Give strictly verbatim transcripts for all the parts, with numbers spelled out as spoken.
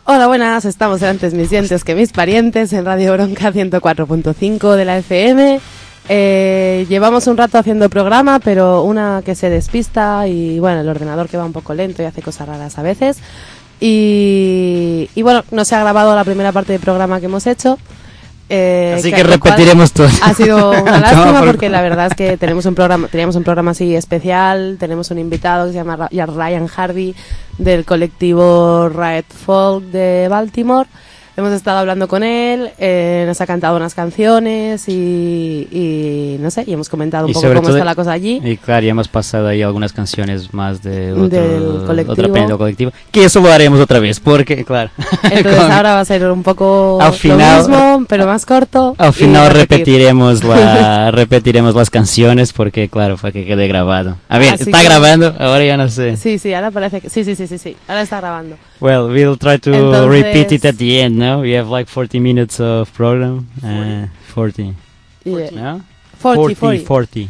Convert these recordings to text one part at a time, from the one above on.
Hola, buenas, estamos en Antes mis dientes que mis parientes en Radio Bronca ciento cuatro punto cinco de la F M. Eh, llevamos un rato haciendo programa, pero una que se despista y bueno, el ordenador que va un poco lento y hace cosas raras a veces. Y, y bueno, no se ha grabado la primera parte del programa que hemos hecho. Eh, así que, que repetiremos todo. Ha sido una lástima no, porque la verdad es que tenemos un programa, teníamos un programa así especial, tenemos un invitado que se llama Ryan Harvey del colectivo Riot Folk de Baltimore. Hemos estado hablando con él, eh, nos ha cantado unas canciones y, y no sé, y hemos comentado un y poco cómo todo, está la cosa allí. Y claro, ya hemos pasado ahí algunas canciones más de otro, del colectivo. Otra pena del colectivo, que eso lo haremos otra vez, porque claro. Entonces ahora va a ser un poco al final, lo mismo, pero más corto. Al final repetiremos la repetiremos las canciones, porque claro, para que quede grabado. A ver, Así está que, grabando, ahora ya no sé. Sí, sí, ahora parece que sí, sí, sí, sí, sí, ahora está grabando. Well, we'll try to Entonces, repeat it at the end, no? We have like forty minutes of program. Uh, forty. Yeah. No? forty, forty. forty.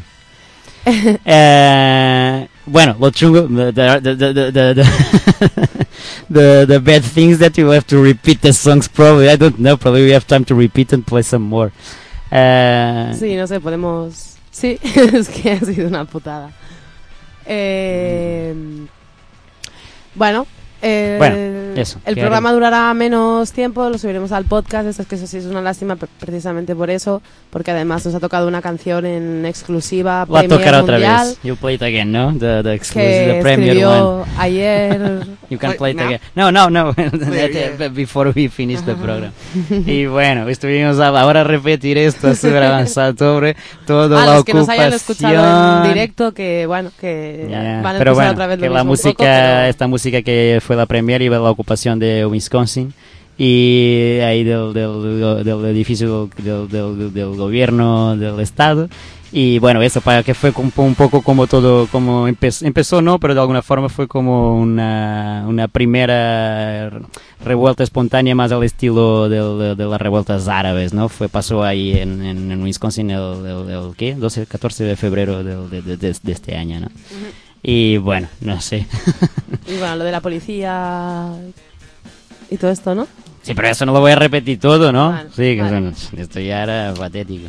uh, bueno, lo chungo, the, the, the, the, the, the, the bad things that you have to repeat the songs probably. I don't know, probably we have time to repeat and play some more. Uh, sí, no sé, podemos... Sí, es que ha sido una putada. Eh... Bueno... Eh, bueno, eso, el programa haremos? durará menos tiempo, lo subiremos al podcast. Eso es que eso sí es una lástima precisamente por eso, porque además nos ha tocado una canción en exclusiva. Va a tocar otra mundial, vez. You play it again, no? The, the exclusive, que the premier one. Ayer. You can Wait, play it now? again. No, no, no. yeah. Before we finish the program. Y bueno, estuvimos a, ahora a repetir esto súper avanzado sobre toda a la los que ocupación. nos hayan escuchado en directo, que bueno, que yeah. van a pero escuchar bueno, otra vez que lo la mismo música, un poco, pero... esta música que fue la premier iba a la ocupación de Wisconsin. Y ahí del, del, del edificio del, del, del gobierno del estado. Y bueno, eso para que fue un, un poco como todo, como empezó, empezó no, pero de alguna forma fue como una, una primera revuelta espontánea más al estilo de, de, de las revueltas árabes, ¿no? Fue, pasó ahí en, en, en Wisconsin el, el, el, ¿qué? doce, catorce de febrero de, de, de, de, de este año, ¿no? Uh-huh. Y bueno, no sé. Y bueno, lo de la policía y todo esto, ¿no? Sí, pero eso no lo voy a repetir todo, ¿no? Vale, sí, que vale. son, esto ya era patético.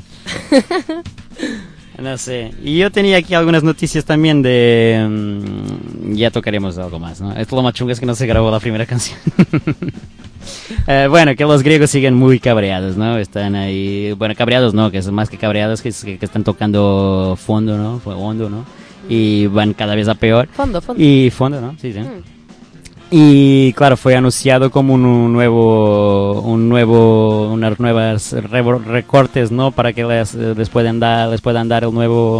No sé. Y yo tenía aquí algunas noticias también de... Um, ya tocaremos algo más, ¿no? Esto lo más chungo es que no se grabó la primera canción. uh, bueno, que los griegos siguen muy cabreados, ¿no? Están ahí... Bueno, cabreados no, que son más que cabreados, que, que, que están tocando fondo, ¿no? Hondo, ¿no? Y van cada vez a peor. Fondo, fondo. Y fondo, ¿no? Sí, sí. Mm. Y claro, fue anunciado como un, un nuevo, un nuevo, unas nuevas re recortes, ¿no? Para que les, les puedan dar, les puedan dar el nuevo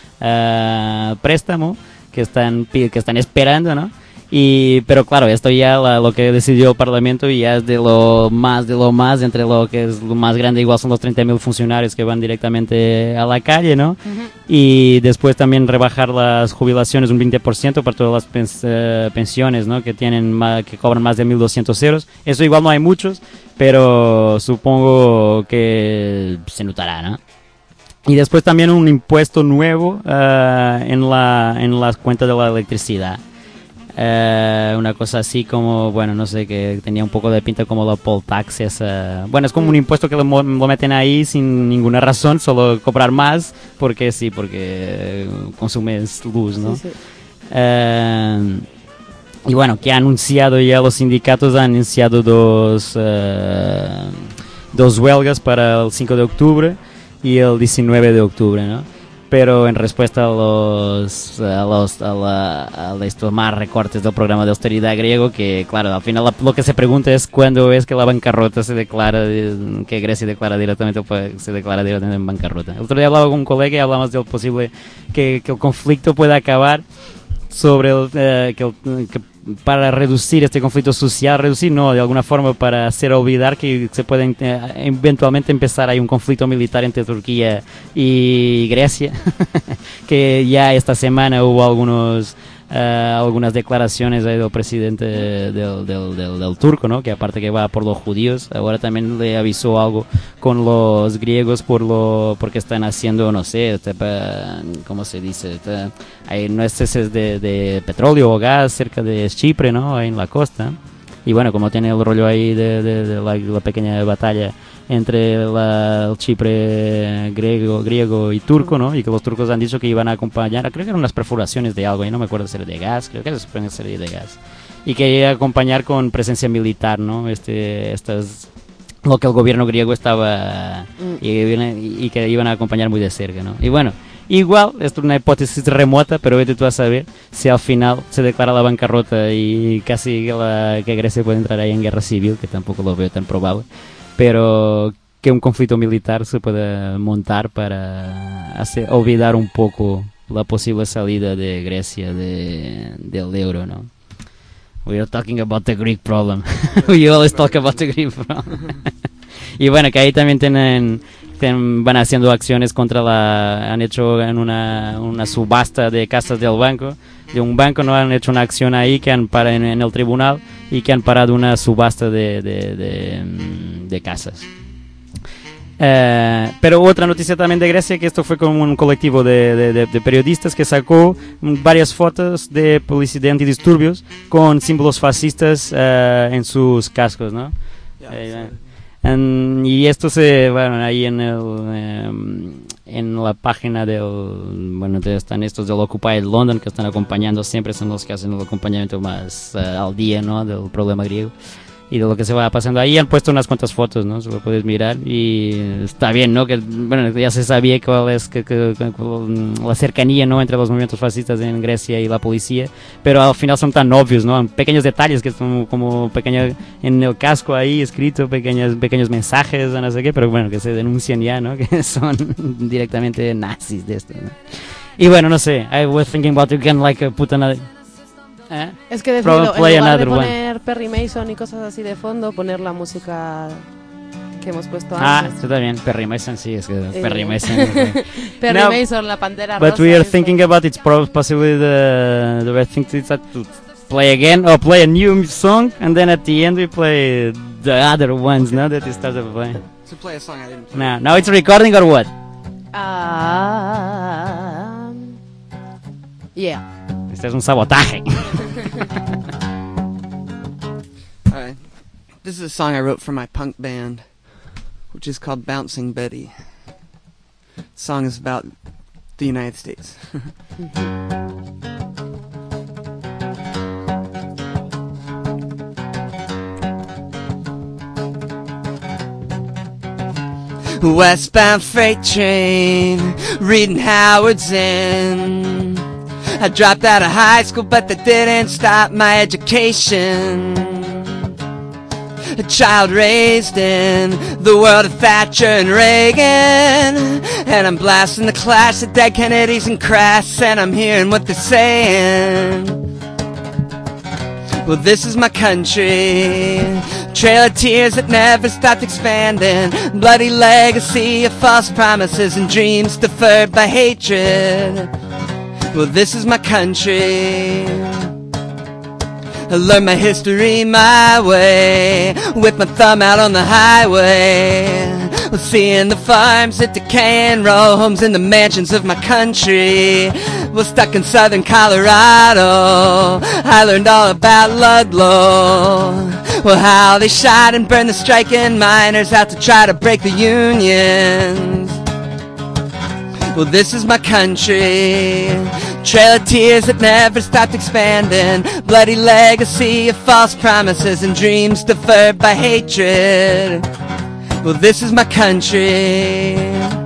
uh, préstamo que están, que están esperando, ¿no? Y, pero claro, esto ya la, lo que decidió el Parlamento ya es de lo más, de lo más, entre lo que es lo más grande, igual son los treinta mil funcionarios que van directamente a la calle, ¿no? Uh-huh. Y después también rebajar las jubilaciones un veinte por ciento para todas las pens uh, pensiones, ¿no? Que tienen más, que cobran más de mil doscientos euros. Eso igual no hay muchos, pero supongo que se notará, ¿no? Y después también un impuesto nuevo uh, en la, en las cuentas de la electricidad. Uh, una cosa así como, bueno, no sé, que tenía un poco de pinta como la poll tax esa. Bueno, es como un impuesto que lo, lo meten ahí sin ninguna razón, solo cobrar más porque sí, porque consumes luz, ¿no? Sí, sí. Uh, y bueno, que ha anunciado ya los sindicatos, han anunciado dos, uh, dos huelgas para el cinco de octubre y el diecinueve de octubre, ¿no? Pero en respuesta a los a los a, la, a estos más recortes del programa de austeridad griego, que claro, al final lo que se pregunta es cuándo es que la bancarrota se declara, que Grecia declara directamente se declara directamente en bancarrota. El otro día hablaba con un colega y hablamos del posible que, que el conflicto pueda acabar sobre el, eh, que, el, que para reducir este conflicto social, reducir no, de alguna forma para hacer olvidar que se puede eh, eventualmente empezar hay un conflicto militar entre Turquía y Grecia, que ya esta semana hubo algunos uh, algunas declaraciones del presidente del, del, del, del turco, ¿no? Que aparte que va por los judíos, ahora también le avisó algo con los griegos por lo porque están haciendo, no sé, ¿cómo se dice? Hay nueces de, de petróleo o gas cerca de Chipre, ¿no? Ahí en la costa. Y bueno, como tiene el rollo ahí de, de, de la, la pequeña batalla entre la, el Chipre griego, griego y turco, ¿no? Y que los turcos han dicho que iban a acompañar, creo que eran unas perforaciones de algo, y no me acuerdo si era de gas, creo que es una serie de gas. Y que iba a acompañar con presencia militar, ¿no? Este, estas, lo que el gobierno griego estaba, mm. y, y que iban a acompañar muy de cerca, ¿no? Y bueno, igual, esto es una hipótesis remota, pero vete tú a saber si al final se declara la bancarrota y casi que, la, que Grecia puede entrar ahí en guerra civil, que tampoco lo veo tan probable, pero que un conflicto militar se pueda montar para hacer, olvidar un poco la posible salida de Grecia de, del euro, ¿no? We are talking about the Greek problem. We always talk about the Greek problem. Y bueno, que ahí también tienen, tienen, van haciendo acciones contra la... Han hecho en una, una subasta de casas del banco, de un banco, ¿no? Han hecho una acción ahí que han parado en, en el tribunal y que han parado una subasta de, de, de, de casas. Uh, pero otra noticia también de Grecia, que esto fue con un colectivo de, de, de, de periodistas que sacó varias fotos de publicidad antidisturbios con símbolos fascistas uh, en sus cascos, ¿no? Yeah, eh, en, y esto se, bueno, ahí en el um, en la página del, bueno, están estos del Occupy London que están acompañando, siempre son los que hacen el acompañamiento más uh, al día, ¿no? Del problema griego y de lo que se va pasando ahí. Han puesto unas cuantas fotos, ¿no? Se lo puedes mirar y está bien, ¿no? Que, bueno, ya se sabía cuál es que, que, que, la cercanía, ¿no? Entre los movimientos fascistas en Grecia y la policía, pero al final son tan obvios, ¿no? Pequeños detalles que son como pequeños en el casco ahí escrito, pequeños, pequeños mensajes, no sé qué, pero bueno, que se denuncian ya, ¿no? Que son directamente nazis de esto, ¿no? Y bueno, no sé, I was thinking about you can like uh, put another... ¿Eh? Es que decido, en lugar de poner one. Perry Mason y cosas así de fondo, poner la música que hemos puesto ah, antes. Ah, está bien, Perry Mason, sí, es que eh. Perry Mason. Perry no, Mason, la Pantera but Rosa. But we are thinking about it's possibly the the best thing to, to play again or play a new song and then at the end we play the other ones, no? That you started playing. To play a song I didn't play. No, now it's recording or what? Ah, uh, yeah. Este es un sabotaje. Alright. This is a song I wrote for my punk band, which is called Bouncing Betty. The song is about the United States. Westbound freight train, reading Howard's End. I dropped out of high school, but that didn't stop my education. A child raised in the world of Thatcher and Reagan, and I'm blasting the clash of dead Kennedys and Crass, and I'm hearing what they're saying. Well, this is my country, trail of tears that never stopped expanding, bloody legacy of false promises and dreams deferred by hatred. Well, this is my country. I learned my history my way, with my thumb out on the highway. Well, seeing the farms that decay and row homes in the mansions of my country. Well, stuck in southern Colorado, I learned all about Ludlow. Well, how they shot and burned the striking miners out to try to break the unions. Well, this is my country, trail of tears that never stopped expanding, bloody legacy of false promises and dreams deferred by hatred. Well, this is my country.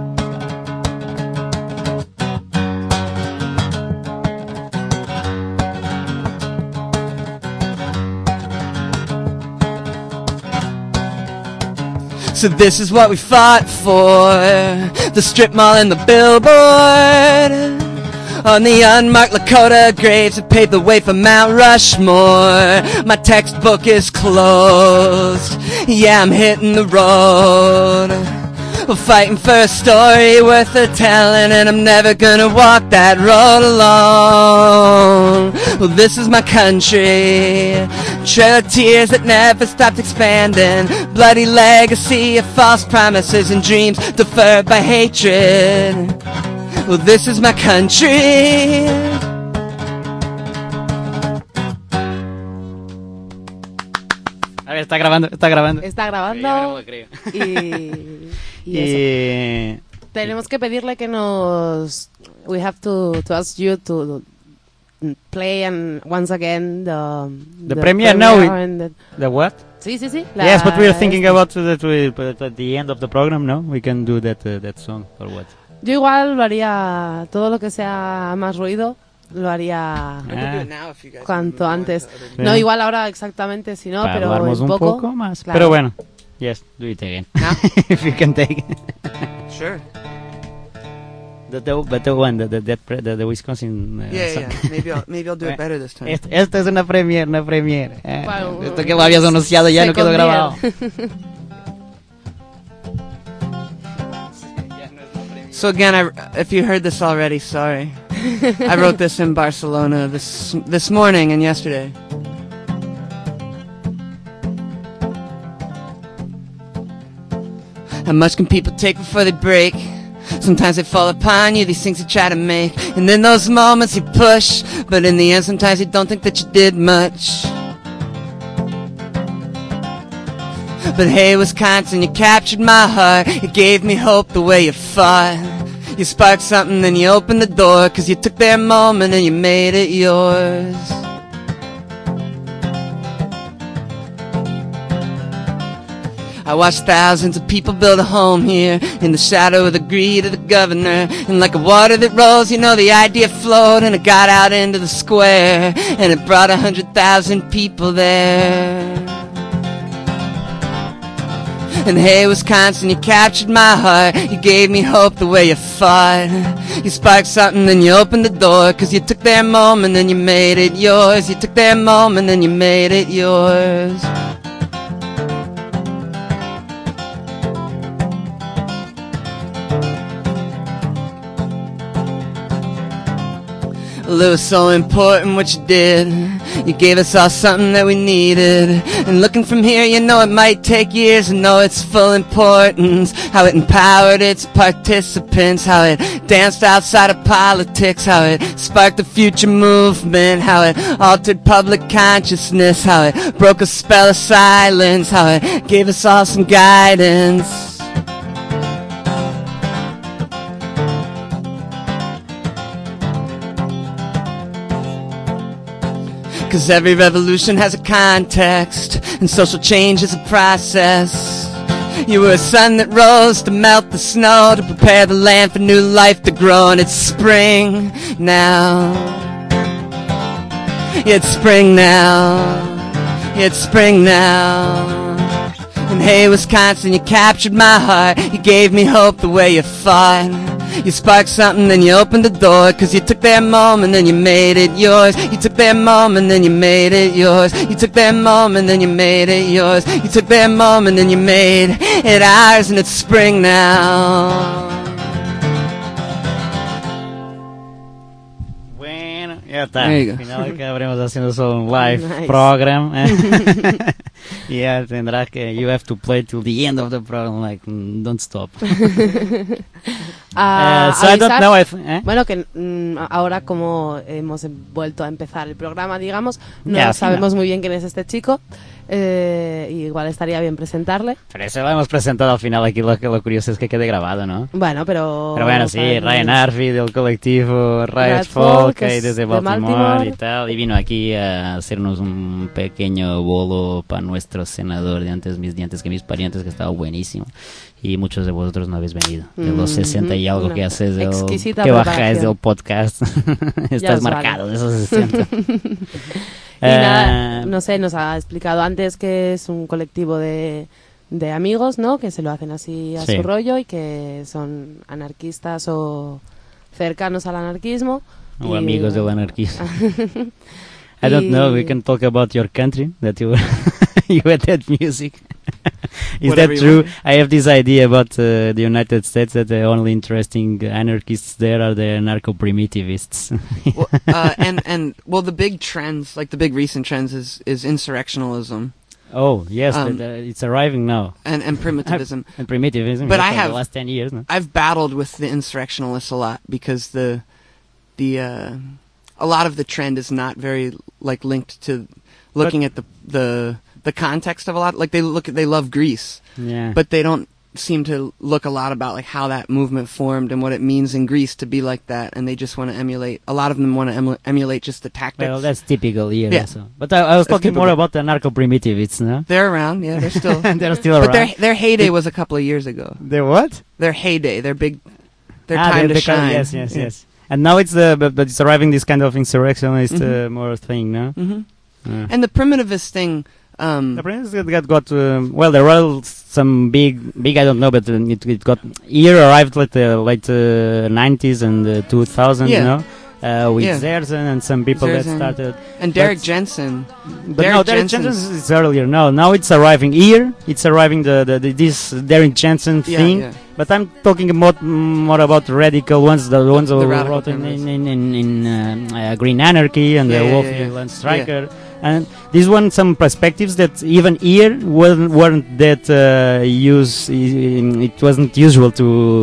So this is what we fought for, the strip mall and the billboard. On the unmarked Lakota graves that paved the way for Mount Rushmore. My textbook is closed, yeah, I'm hitting the road. We're fighting for a story worth the telling, and I'm never gonna walk that road alone. Well, this is my country, trail of tears that never stopped expanding, bloody legacy of false promises and dreams deferred by hatred. Well, this is my country. A ver, está grabando, está grabando. Está grabando. Yo no me lo creo. Y, y Y- eso. Tenemos que pedirle que nos... We have to, to ask you to play and once again the... The premiere, no, we- and the- The what? Sí, sí, sí. Yes, but we are thinking esta. about that we, but at the end of the program, no? We can do that uh, that song or what? Yo igual lo haría... Todo lo que sea más ruido, lo haría... I can do it now if you guys Cuanto wanna move on antes. to other- Sí. No, igual ahora exactamente, si no, Para pero hablarnos un un poco. poco más. Claro. Pero bueno, yes, do it again. Now? If you can take Sure. the, the, but the one, the, the, that pre- the, the Wisconsin. Uh, Yeah, song. yeah. Maybe I'll maybe I'll do it better this time. Esto, esto es una premiere, una premiere. Eh, Bueno, esto que lo habías anunciado ya no quedó second grabado. year. So again, I, if you heard this already, sorry. I wrote this in Barcelona this this morning and yesterday. How much can people take before they break? Sometimes they fall upon you, these things you try to make. And in those moments you push, but in the end sometimes you don't think that you did much. But hey, Wisconsin, you captured my heart. You gave me hope the way you fought. You sparked something, then you opened the door, 'cause you took their moment and you made it yours. I watched thousands of people build a home here in the shadow of the greed of the governor. And like a water that rolls, you know, the idea flowed and it got out into the square. And it brought a hundred thousand people there. And hey, Wisconsin, you captured my heart. You gave me hope the way you fought. You sparked something, then you opened the door, 'cause you took their moment and you made it yours. You took their moment and you made it yours. Well, it was so important what you did. You gave us all something that we needed. And looking from here, you know it might take years to know its full importance. How it empowered its participants. How it danced outside of politics. How it sparked the future movement. How it altered public consciousness. How it broke a spell of silence. How it gave us all some guidance. Cause every revolution has a context, and social change is a process. You were a sun that rose to melt the snow, to prepare the land for new life to grow, and it's spring now. It's spring now. It's spring now. And hey, Wisconsin, you captured my heart. You gave me hope the way you fought. You sparked something, then you opened the door, 'cause you took their moment, then you made it yours. You took their moment, then you made it yours. You took their moment, then you made it yours. You took their moment, then you made it ours, and it's spring now. Bueno, ya está. There you Al go. final acabaremos haciendo solo un live Nice. program. Y ya tendrás que, you have to play till the end of the program, like, mm, don't stop. Ah, Uh, so I don't avisar- know if, eh? Bueno, que mm, ahora como hemos vuelto a empezar el programa, digamos, no Ya, al sabemos final. muy bien quién es este chico. Eh, y igual estaría bien presentarle. Pero eso lo hemos presentado al final, aquí lo, que- lo curioso es que quede grabado, ¿no? Bueno, pero... Pero bueno, sí, para- Ryan Arfi del colectivo Riot Riot Folk, Folk, ahí es desde de Baltimore, Baltimore. y tal, y vino aquí a hacernos un pequeño bolo para nuestro senador de antes mis dientes que mis parientes, que estaba buenísimo. Y muchos de vosotros no habéis venido. De los Mhm, sesenta y algo una que haces del, exquisita que bajáis preparación. del podcast. Estás os marcado vale. de esos sesenta. Y nada, Eh, no sé, nos ha explicado antes que es un colectivo de, de amigos, ¿no? Que se lo hacen así a Sí. su rollo y que son anarquistas o cercanos al anarquismo. O Y- amigos del anarquismo. I don't know, we can talk about your country, that you you had that music. Is Whatever that you true? want. I have this idea about uh, the United States that the only interesting anarchists there are the anarcho-primitivists. Well, uh, and and well, the big trends, like the big recent trends, is is insurrectionalism Oh, yes, Um, the, the, it's arriving now. and and primitivism. And primitivism But yes, I for have- the last ten years, no? I've battled with the insurrectionalists a lot because the the uh, a lot of the trend is not very like linked to looking at the the the context of a lot. Like they look, they love Greece, Yeah. but they don't seem to look a lot about like how that movement formed and what it means in Greece to be like that, and they just want to emulate. A lot of them want to emu- emulate just the tactics. Well, that's typical, yeah. Yeah. Also. But I, I was That's talking more typical. about the anarcho-primitivists, no? They're around, yeah. They're still, They're still but around. their their heyday was a couple of years ago. The what? Their heyday, their big, their ah, time the, to the shine. Yes, yes, Yeah. yes. And now it's uh, but, but it's arriving this kind of insurrectionist Mhm. uh, more thing, no? hmm Uh. And the primitivist thing. Um, The Prince got got, got um, well. There were some big, big. I don't know, but uh, it, it got here arrived like the late uh, nineties and uh, two thousands, Yeah. you know, uh, with Yeah. Zerzan and some people Zerzan. that started. and Derek But- Jensen. But Derek no, Derek Jensen's- Jensen is earlier. No, now it's arriving here. It's arriving the, the, the this Derek Jensen Yeah, thing. yeah. But I'm talking about more about radical ones, the ones the who radical wrote in feminists. in in, in uh, uh, Green Anarchy and Yeah, the yeah, Wolf yeah, yeah. and Striker. And these one some perspectives that even here weren't, weren't that uh, use. It wasn't usual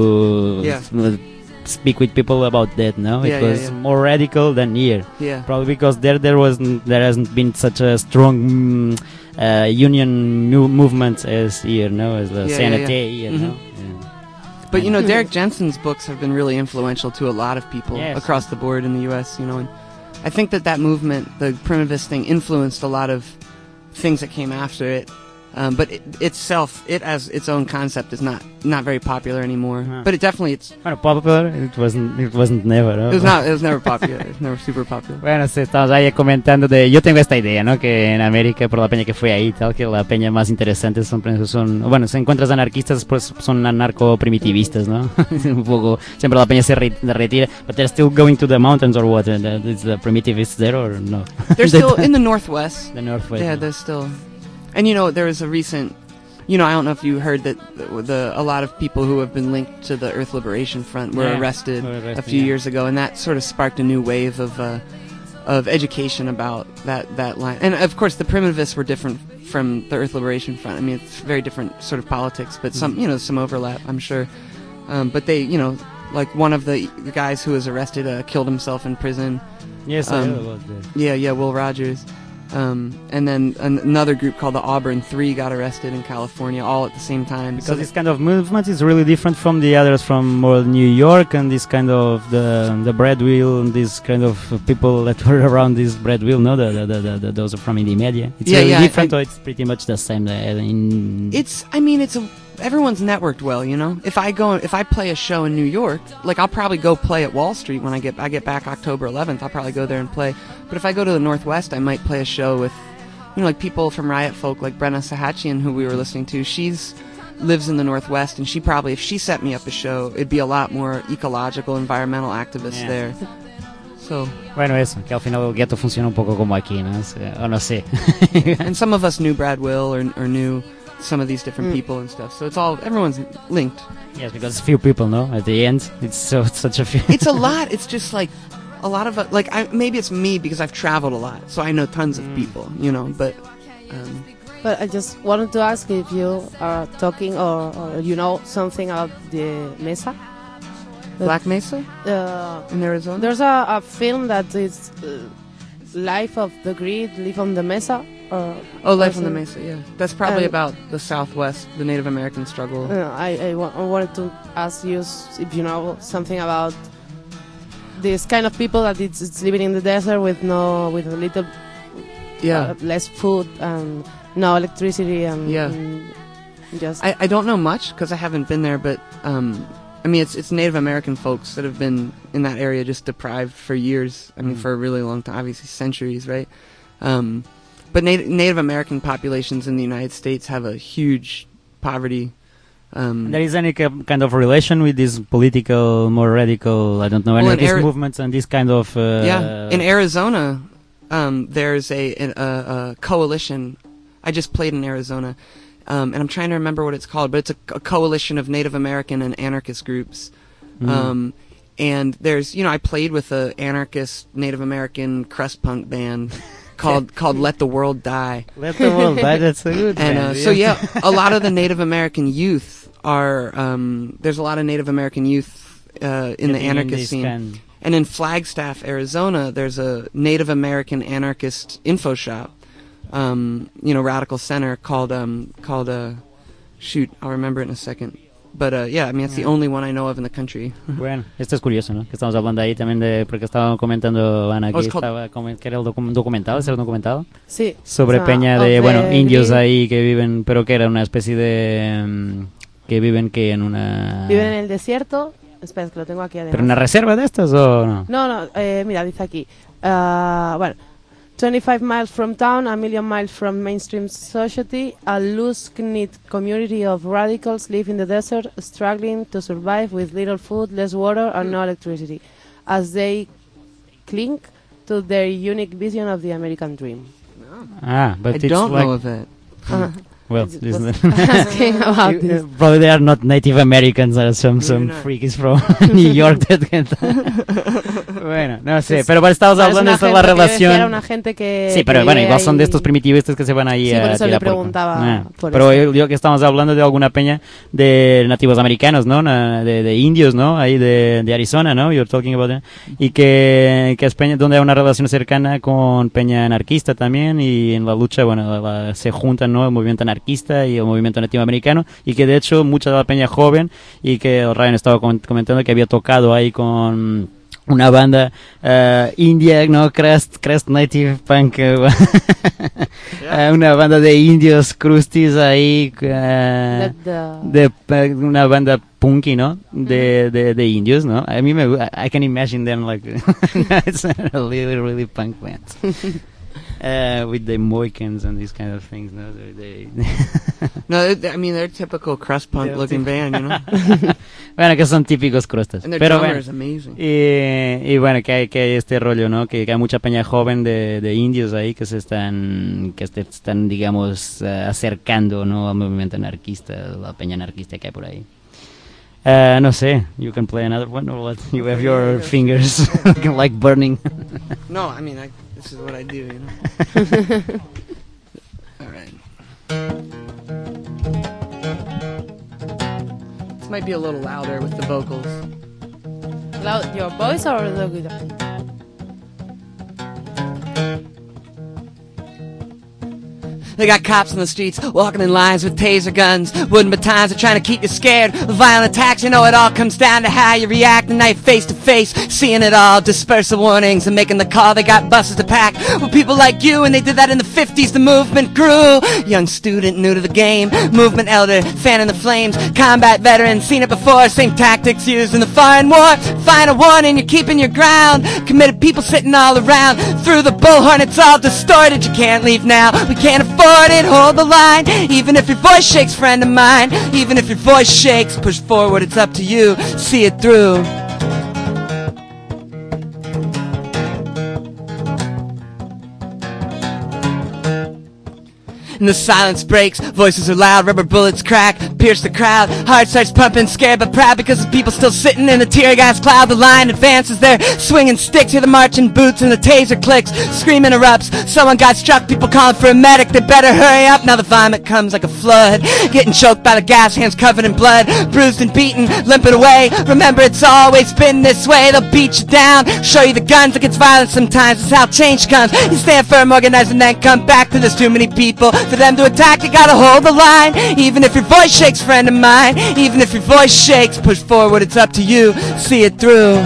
to Yeah. uh, speak with people about that. No, Yeah, it yeah, was yeah. more radical than here. Yeah. Probably because there there wasn't there hasn't been such a strong mm, uh, union mu- movement as here. No, as the Yeah, C N T yeah, yeah. here. Mhm. No? Yeah. But you know, Mhm. Derek Jensen's books have been really influential to a lot of people Yes. across the board in the U S. You know, and I think that that movement, the primitivist thing, influenced a lot of things that came after it. Um, but it, itself, it as its own concept, is not not very popular anymore. No. But it definitely, it's Bueno, popular, it wasn't, it wasn't never. ¿no? it was not, it was never popular. It was never super popular. Bueno, sí, estamos ahí comentando de... Yo tengo esta idea, ¿no? Que en América, por la peña que fue ahí y tal, que la peña más interesante son... son bueno, si encuentras anarquistas, pues son anarco-primitivistas, ¿no? Un poco... Siempre la peña se re- retira. But they're still going to the mountains or what? And, uh, is the primitivists there or no? They're still in the Northwest. The Northwest. Yeah, no? there's still, and you know, there was a recent, you know, I don't know if you heard that the, the a lot of people who have been linked to the Earth Liberation Front were Yeah, arrested, were arrested, a few yeah. years ago, and that sort of sparked a new wave of uh, of education about that that line. And of course, the primitivists were different from the Earth Liberation Front. I mean, it's very different sort of politics, but some, you know, some overlap, I'm sure. Um, but they, you know, like one of the guys who was arrested uh, killed himself in prison. Yes, I um, heard about that. Yeah, yeah, Will Rogers. Um, and then an- another group called the Auburn Three got arrested in California, all at the same time. Because this kind of movement is really different from the others from more New York and this kind of the the bread wheel and this kind of people that were around this bread wheel. No, the, the, the, the, the those are from Indie Media. It's Yeah, really yeah, I- different, I- or it's pretty much the same. Uh, in It's, I mean, it's a, everyone's networked well, you know. If I go, if I play a show in New York, like I'll probably go play at Wall Street when I get I get back October eleventh. I'll probably go there and play. But if I go to the Northwest, I might play a show with, you know, like people from Riot Folk, like Brenna Sahachian, who we were listening to. She's lives in the Northwest, and she probably, if she set me up a show, it'd be a lot more ecological, environmental activists Yeah. there. So, Bueno, eso, que al final el gueto funciona un poco como aquí, ¿no? O, sea, o no sé. and some of us knew Brad Will or, or knew some of these different Mm. people and stuff. So it's all, everyone's linked. Yes, because few people, no? At the end, it's so it's such a few. It's a lot. It's just like a lot of, uh, like, I, maybe it's me because I've traveled a lot, so I know tons of Mm. people, you know, but, um, But I just wanted to ask if you are talking or, or you know something about the Mesa. The- Black Mesa Uh, in Arizona? there's a, a film that is uh, Life of the Grid, Live on the Mesa. Or, Oh, Life or on the some- Mesa, yeah. That's probably And- about the Southwest, the Native American struggle. Uh, I, I, wa- I wanted to ask you s- if you know something about this kind of people that it's, it's living in the desert with no, with a little Yeah. uh, less food and no electricity and, Yeah. and just I, I don't know much because I haven't been there, but um, I mean, it's it's Native American folks that have been in that area just deprived for years. I mean, Mm. for a really long time, obviously centuries, right? Um, but Native Native American populations in the United States have a huge poverty. Um, There is any ki- kind of relation with these political, more radical, I don't know, any Well, of in these Ari- movements and this kind of... Uh, yeah, in Arizona, um, there's a, a, a coalition. I just played in Arizona, um, and I'm trying to remember what it's called, but it's a, a coalition of Native American and anarchist groups. Mm. Um, and there's, you know, I played with a anarchist Native American crust punk band called called Let the World Die. Let the world die, that's a good And band, uh, so yeah, a lot of the Native American youth are um, there's a lot of Native American youth uh, in the Getting anarchist this scene. kind- And in Flagstaff, Arizona, there's a Native American anarchist info shop. um, you know, radical center called um, called uh, shoot, I'll remember it in a second. But uh, yeah, I mean, it's the only one I know of in the country. Bueno, esto es curioso, ¿no? Que estamos hablando ahí también de, porque estaba comentando Ana que, Oh, it's called- estaba, comen- que era el docu- documental, ¿es el documental? Sí. Sobre o sea, peña of de, the bueno, indios green. ahí que viven, pero que era una especie de... mm, que viven que en una... Viven en el desierto. Espera, es que lo tengo aquí además. ¿Pero en una reserva de estas o no? No, no, eh, mira, dice aquí. ah, bueno, twenty-five miles from town, a million miles from mainstream society, a loose-knit community of radicals live in the desert, struggling to survive with little food, less water, and no electricity, as they cling to their unique vision of the American dream. Ah, but I it's don't like... know of it. Uh, Well, was this is asking about this. probably they are not Native Americans, are some some not. freakies from New York that can... Bueno, no sé, Es- pero para estamos Claro, es hablando una de esta la gente que yo decía, relación. Era una gente que. Sí, pero que bueno, vive igual son de ahí- estos primitivistas que se van ahí Sí, a por eso le tirar por- preguntaba Ah, por pero eso. yo, yo que estamos hablando de alguna peña de nativos americanos, ¿no? Na- De, de indios, ¿no? Ahí de, de Arizona, ¿no? You're talking about them. Y que, que es peña donde hay una relación cercana con peña anarquista también y en la lucha, bueno, la- la- se juntan, ¿no? El movimiento anarquista y el movimiento nativo americano y que de hecho mucha de la peña joven y que el Ryan estaba com- comentando que había tocado ahí con una banda eh, india, ¿no? Crest, Crest Native Punk, eh, eh, una banda de indios crusties ahí, eh, That the- de eh, una banda punky, ¿no? De, de, de indios, ¿no? A mí me, gu- I can imagine them like, it's a really, really punk band. Uh, with the Mohicans and these kind of things, no? They, they No, they're- I mean, they're typical crust punk Yeah, looking sí. band, you know? bueno, que son típicos crustas. And their Pero drummer bueno. is amazing. Y, y bueno, que hay, que hay este rollo, ¿no? Que, que hay mucha peña joven de, de indios ahí que se están, que se están, digamos, eh, acercando, ¿no? Al movimiento anarquista, la peña anarquista que hay por ahí. Uh, no sé, you can play another one or what? You have your fingers like burning. No, I mean, I, this is what I do, you know? All right. This might be a little louder with the vocals. Loud, your voice or the guitar? They got cops on the streets, walking in lines with taser guns. Wooden batons are trying to keep you scared. Violent attacks, you know it all comes down to how you react. And night face to face, seeing it all. Disperse the warnings and making the call. They got buses to pack with people like you, and they did that in the fifties. The movement grew. Young student, new to the game. Movement elder, fanning the flames. Combat veteran, seen it before. Same tactics used in the foreign war. Final warning, you're keeping your ground. Committed people sitting all around. Through the bullhorn, it's all distorted. You can't leave now. We can't afford it, hold the line. Even if your voice shakes, friend of mine. Even if your voice shakes, push forward, it's up to you. See it through. And the silence breaks, voices are loud, rubber bullets crack, pierce the crowd, heart starts pumping, scared but proud because the people still sitting in the tear gas cloud. The line advances, they're swinging sticks, hear the marching boots and the taser clicks, scream erupts, someone got struck, people calling for a medic, they better hurry up. Now the vomit comes like a flood, getting choked by the gas, hands covered in blood, bruised and beaten, limping away. Remember, it's always been this way, they'll beat you down, show you the guns, it gets violent sometimes, it's how change comes. You stand firm, organize, and then come back to there's too many people for them to attack. You gotta hold the line, even if your voice shakes, friend of mine. Even if your voice shakes, push forward, it's up to you. See it through.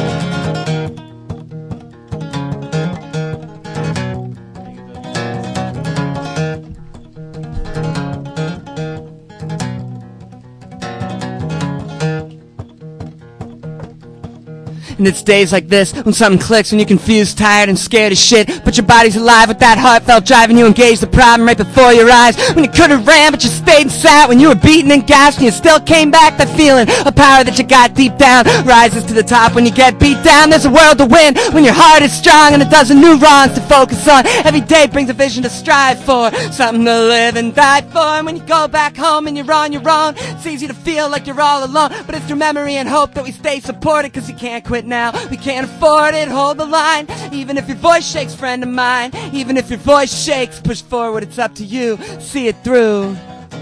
And it's days like this when something clicks, when you're confused, tired, and scared as shit, but your body's alive with that heartfelt driving you engage the problem right before your eyes. When you could have ran, but you stayed and sat, when you were beaten and gassed, and you still came back. That feeling, a power that you got deep down, rises to the top when you get beat down. There's a world to win when your heart is strong and a dozen new wrongs to focus on. Every day brings a vision to strive for, something to live and die for. And when you go back home and you're on your own, it's easy to feel like you're all alone, but it's through memory and hope that we stay supported, cause you can't quit now, we can't afford it, hold the line. Even if your voice shakes, friend of mine, even if your voice shakes, push forward, it's up to you, see it through.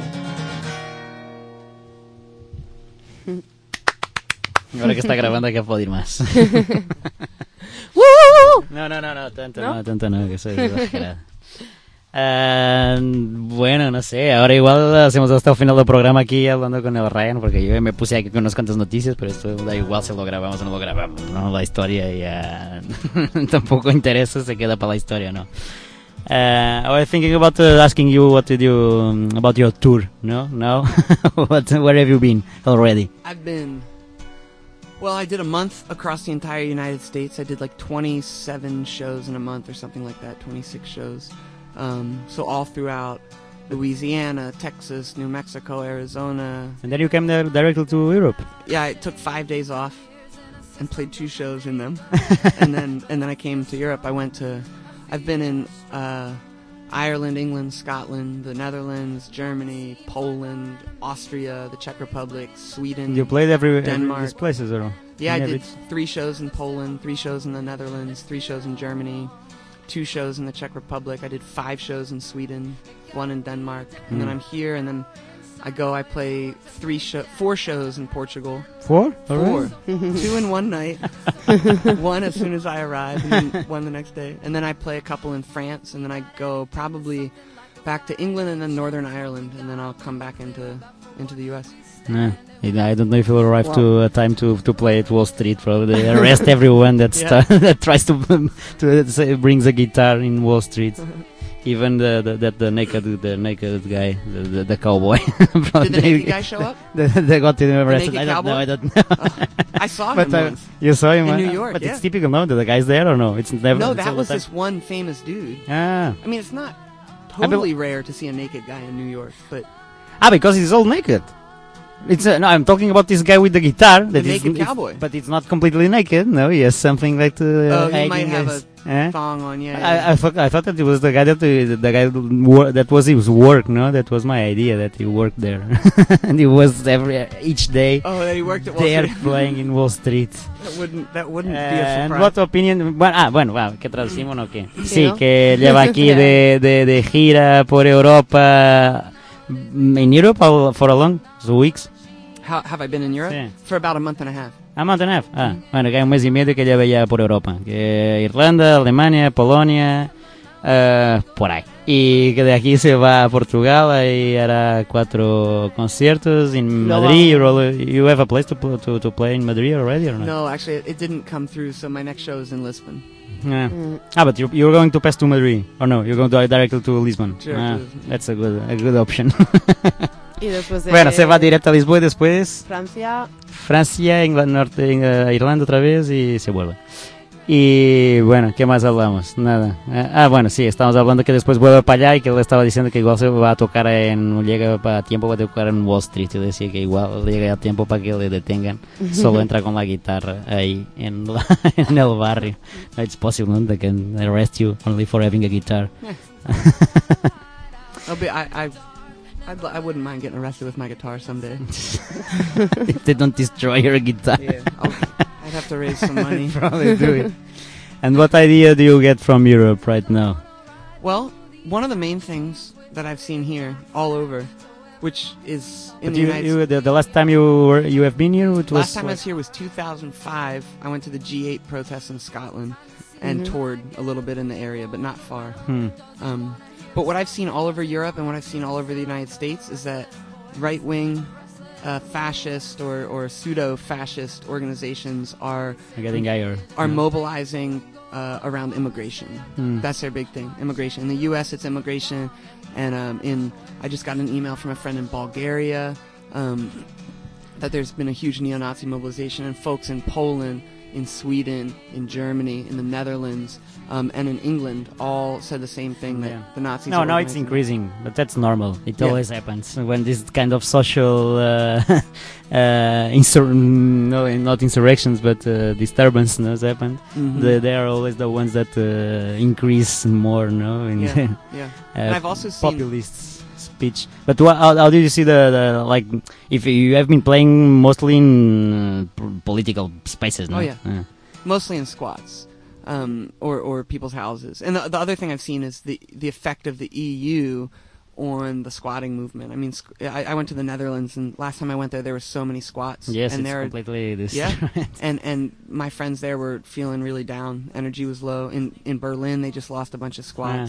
Ahora que está grabando hay que aplaudir más. ¡Woo! No, no, no, no, tanto ¿No? no, tanto no, que soy exagerado. Ah, bueno, no sé, ahora igual hacemos hasta el final del programa aquí hablando con el Ryan, porque yo me puse aquí con unas cuantas noticias, pero esto da igual si lo grabamos o no lo grabamos, ¿no? La historia ya tampoco interesa, se queda para la historia, ¿no? Uh, I was thinking about uh, asking you what did you um, about your tour, no? No? what, where have you been already? I've been... Well, I did a month across the entire United States. I did like twenty-seven shows in a month or something like that, twenty-six shows. Um, so all throughout Louisiana, Texas, New Mexico, Arizona. And then you came there directly to Europe. Yeah, I took five days off and played two shows in them. and then and then I came to Europe. I went to... I've been in uh, Ireland, England, Scotland, the Netherlands, Germany, Poland, Austria, the Czech Republic, Sweden. You played every, every Denmark. these places, or? Yeah, I Yeah, did it's- three shows in Poland, three shows in the Netherlands, three shows in Germany, two shows in the Czech Republic. I did five shows in Sweden, one in Denmark, and then Mm. I'm here, and then I go. I play three show, four shows in Portugal. Four? Four, Already? two in one night, one as soon as I arrive, and then one the next day, and then I play a couple in France, and then I go probably back to England and then Northern Ireland, and then I'll come back into into the U S. Nah, I don't know if you'll arrive Wow. to a time to to play at Wall Street. Probably arrest everyone that Yeah. sta- that tries to to say, brings a guitar in Wall Street. Even the, the that the naked the naked guy, the the, the cowboy. Did the naked guy show up? they, they got him arrested. naked I don't know. cowboy? I don't know. I saw but him uh, once. you saw him In uh, New York, But yeah. it's typical, no? That the guy's there or no? It's never. No, it's that all was the this time. one famous dude. Ah, I mean, it's not I bel- totally rare to see a naked guy in New York, but ah, because he's all naked. It's uh, no, I'm talking about this guy with the guitar. The that is- naked it's- cowboy. But it's not completely naked. No, he has something like to. Uh, Oh, he might hiding have his- a eh? thong on. Yeah, I, I thought I thought that it was the guy that uh, the guy wor- that was his work. No, that was my idea that he worked there, and he was every each day oh, that he worked at Wall there Street. playing in Wall Street. That wouldn't that wouldn't be a And surprise. what opinion? Bueno, ah, bueno, wow, ¿qué traducimos o qué? Sí, Sí, ¿no? que lleva aquí de, de, de gira por Europa. In Europe for for a long two weeks. How have I been in Europe? Sí. For about a month and a half. A month and a half. Ah, bueno, que hay un mes y medio que lleva ya por Europa. Que Irlanda, Alemania, Polonia, eh, por ahí. Y que de aquí se va a Portugal y hará cuatro conciertos en Luego- Madrid. You, really- you have a place to, pl- to, to play in Madrid already or not? No, actually, it, it didn't come through. So my next show is in Lisbon. Yeah. Mm. Ah, but you're, you're going to pass to Madrid, or no? You're going to directly to Lisbon. Sure, Ah, to Lisbon. that's a good, a good option. Y después de Bueno, se va directo a Lisboa y después Francia, Francia, Ingl- Norte, Ing- Irlanda otra vez y se vuelve. Y bueno, ¿qué más hablamos? Nada. Ah, ah, bueno, sí, estamos hablando que después vuelve para allá y que él estaba diciendo que igual se va a tocar en, llega a tiempo para tocar en Wall Street. Yo decía que igual llega a tiempo para que le detengan. Solo entra con la guitarra ahí en, la- en el barrio. No, it's possible, no? They can arrest you only for having a guitar. I'll be. I. I I'd, li- I wouldn't mind getting arrested with my guitar someday. If they don't destroy your guitar. Yeah, I'll, I'd have to raise some money. Probably do it. And what idea do you get from Europe right now? Well, one of the main things that I've seen here all over, which is in But the you, United you, the, the last time you were, you have been here, it was Last time I like- was here was two thousand five. I went to the G eight protests in Scotland and Mhm. toured a little bit in the area, but not far. Hmm. Um, but what I've seen all over Europe and what I've seen all over the United States is that right-wing uh, fascist or, or pseudo-fascist organizations are You're getting higher. are Yeah. mobilizing uh, around immigration. Hmm. That's their big thing, immigration. In the U S, it's immigration, and um, in I just got an email from a friend in Bulgaria um, that there's been a huge neo-Nazi mobilization, and folks in Poland, in Sweden, in Germany, in the Netherlands, um, and in England all said the same thing, that Yeah. the Nazis. No, are no, it's organizing. increasing, but that's normal. It Yeah. always happens when this kind of social, uh, uh, insur- no, not insurrections, but uh, disturbance no, happen. Mhm. They, they are always the ones that uh, increase more, no, in Yeah, yeah. And uh, I've also seen- populist speech. But wha- how, how did you see the, the like? If you have been playing mostly in uh, p- political spaces, no? Oh, yeah. Uh, Mostly in squats, um, or or people's houses. And the, the other thing I've seen is the the effect of the E U on the squatting movement. I mean, squ- I, I went to the Netherlands, and last time I went there, there were so many squats. yes, and it's there, completely this. yeah, and and my friends there were feeling really down. Energy was low. In in Berlin, they just lost a bunch of squats.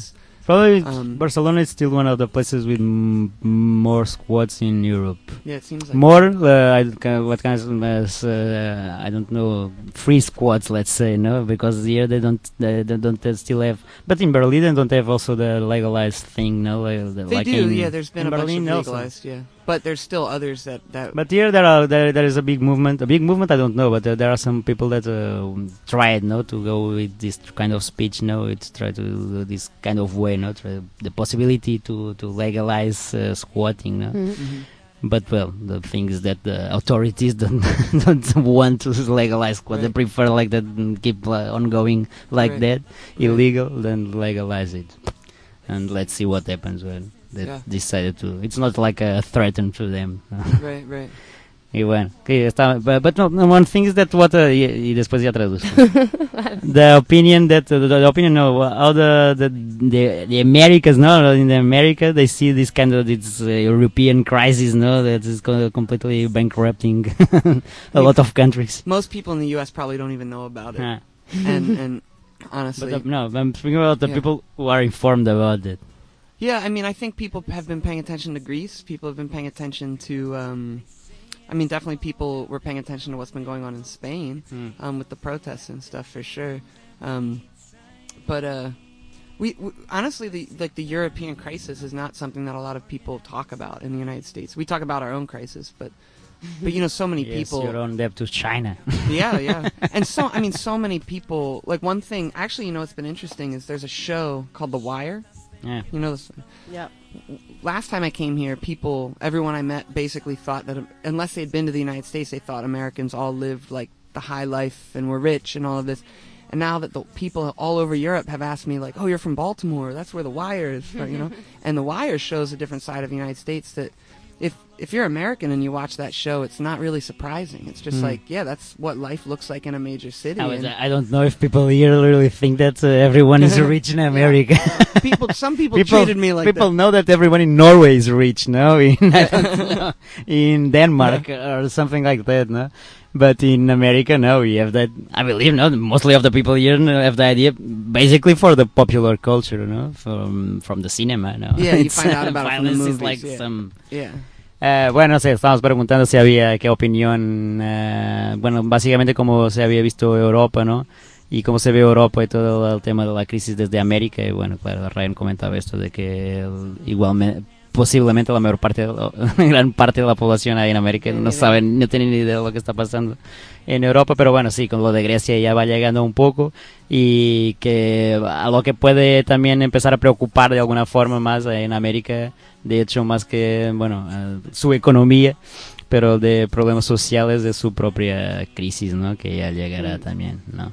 Probably Um, Barcelona is still one of the places with m- more squads in Europe. Yeah, it seems like More, uh, I, ca- what kind of, uh, I don't know, free squads, let's say, no, because here they don't, they, they don't uh, still have. But in Berlin, they don't have also the legalized thing, no. Like, they like do. in, Yeah, there's been in a Berlin bunch of also. legalized. Yeah, but there's still others that that. But here there are there, there is a big movement. A big movement, I don't know, but uh, there are some people that uh, tried, no, to go with this kind of speech, no, it's try to do this kind of way, no, try the possibility to to legalize uh, squatting, no. Mhm. Mhm. But well, the thing is that the authorities don't don't want to legalize squat. They Right. prefer like that and keep uh, ongoing like Right. that, Right. illegal, than legalize it. And let's see what happens when they Yeah. decided to. It's not like a threat to them. Right, right. Y bueno, que está, but, but no, no, one thing is that what, uh, y, y después ya traduzco. The opinion that, uh, the, the opinion of how the, the, the, the Americas, no, in the America, they see this kind of, this uh, European crisis, no, that is co- completely bankrupting a lot of countries. Most people in the U S probably don't even know about it, Uh, and and honestly, but uh, no, I'm speaking about the Yeah. people who are informed about it. yeah. I mean, I think people have been paying attention to Greece. People have been paying attention to. Um, I mean, definitely people were paying attention to what's been going on in Spain. Um, with the protests and stuff for sure. Um, but uh, we, we honestly, the like the European crisis is not something that a lot of people talk about in the United States. We talk about our own crisis, but but you know, so many Yes, people. your own debt to China. Yeah, yeah, and so I mean, so many people. Like one thing, actually, you know, what's been interesting is there's a show called The Wire. Yeah. You know this. Yeah. Last time I came here, people, everyone I met basically thought that um, unless they'd been to the United States, they thought Americans all lived like the high life and were rich and all of this. And now that the people all over Europe have asked me, like, oh, you're from Baltimore, that's where The Wire is, or, you know? And The Wire shows a different side of the United States that if if you're American and you watch that show, it's not really surprising. It's just Mm. like, yeah, that's what life looks like in a major city. I, was, and I don't know if people here really think that uh, everyone is rich in America. people, some people, people treated me like people that. know that everyone in Norway is rich, no? In, I don't know, in Denmark or something like that, no? But in America, no, we have that. I believe, no, mostly of the people here have the idea, basically for the popular culture, no, from from the cinema, no. Yeah, you It's, find out about it from the violence is movies, like yeah. some. Yeah. Eh, bueno, sí, estábamos preguntando si había qué opinión, eh, bueno, básicamente cómo se había visto Europa, ¿no? Y cómo se ve Europa y todo el tema de la crisis desde América. Y bueno, claro, Ryan comentaba esto de que el- igualmente, posiblemente la mayor parte, de la- gran parte de la población ahí en América Ni no idea. saben, no tienen ni idea de lo que está pasando en Europa, pero bueno, sí, con lo de Grecia ya va llegando un poco y que a lo que puede también empezar a preocupar de alguna forma más en América, de hecho más que, bueno, eh, su economía, pero de problemas sociales de su propia crisis, ¿no? Que ya llegará Mm. también, ¿no?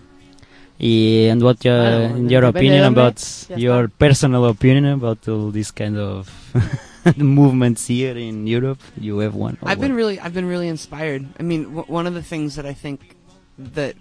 Y and what your, Bueno, in your depende de opinion dónde, about ya your está. personal opinion about all this kind of movements here in Europe? You have one? or I've been what? really, I've been really inspired. I mean, w- one of the things that I think that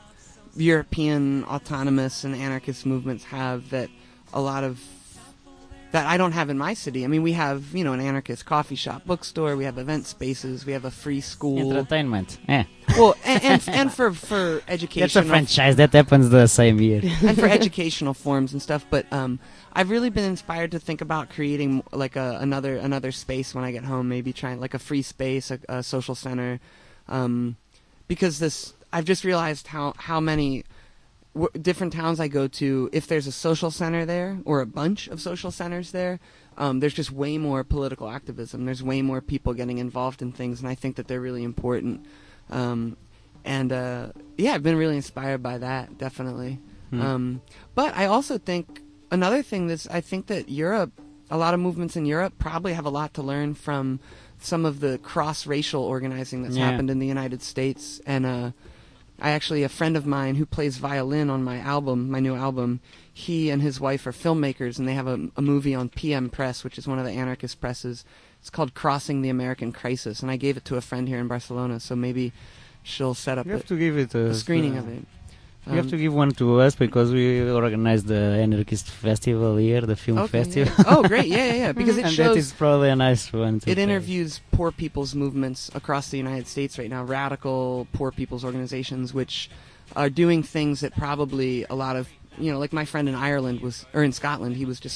European autonomous and anarchist movements have that a lot of that I don't have in my city. I mean, we have, you know, an anarchist coffee shop, bookstore. We have event spaces. We have a free school. Entertainment. Yeah. Well, and and, and for for education. That's a franchise that happens the same year. and for educational forms and stuff. But um, I've really been inspired to think about creating like a another another space when I get home. Maybe trying like a free space, a, a social center, um, because this I've just realized how how many w- different towns I go to. If there's a social center there or a bunch of social centers there, um, there's just way more political activism. There's way more people getting involved in things, and I think that they're really important. Um, and uh, yeah, I've been really inspired by that, definitely. Hmm. Um, but I also think another thing that's I think that Europe, a lot of movements in Europe probably have a lot to learn from some of the cross-racial organizing that's Yeah. happened in the United States. And uh, I actually, a friend of mine who plays violin on my album, my new album, he and his wife are filmmakers, and they have a, a movie on P M Press, which is one of the anarchist presses. It's called Crossing the American Crisis, and I gave it to a friend here in Barcelona, so maybe she'll set up You a, have to give it a, a screening of it. You have Um, to give one to us because we organized the Anarchist Festival here, the film okay, festival. yeah. Oh, great! Yeah, yeah, yeah. Because it and shows that is probably a nice one. To it play. interviews poor people's movements across the United States right now, radical poor people's organizations, which are doing things that probably a lot of, you know, like my friend in Ireland was, or in Scotland, he was just like,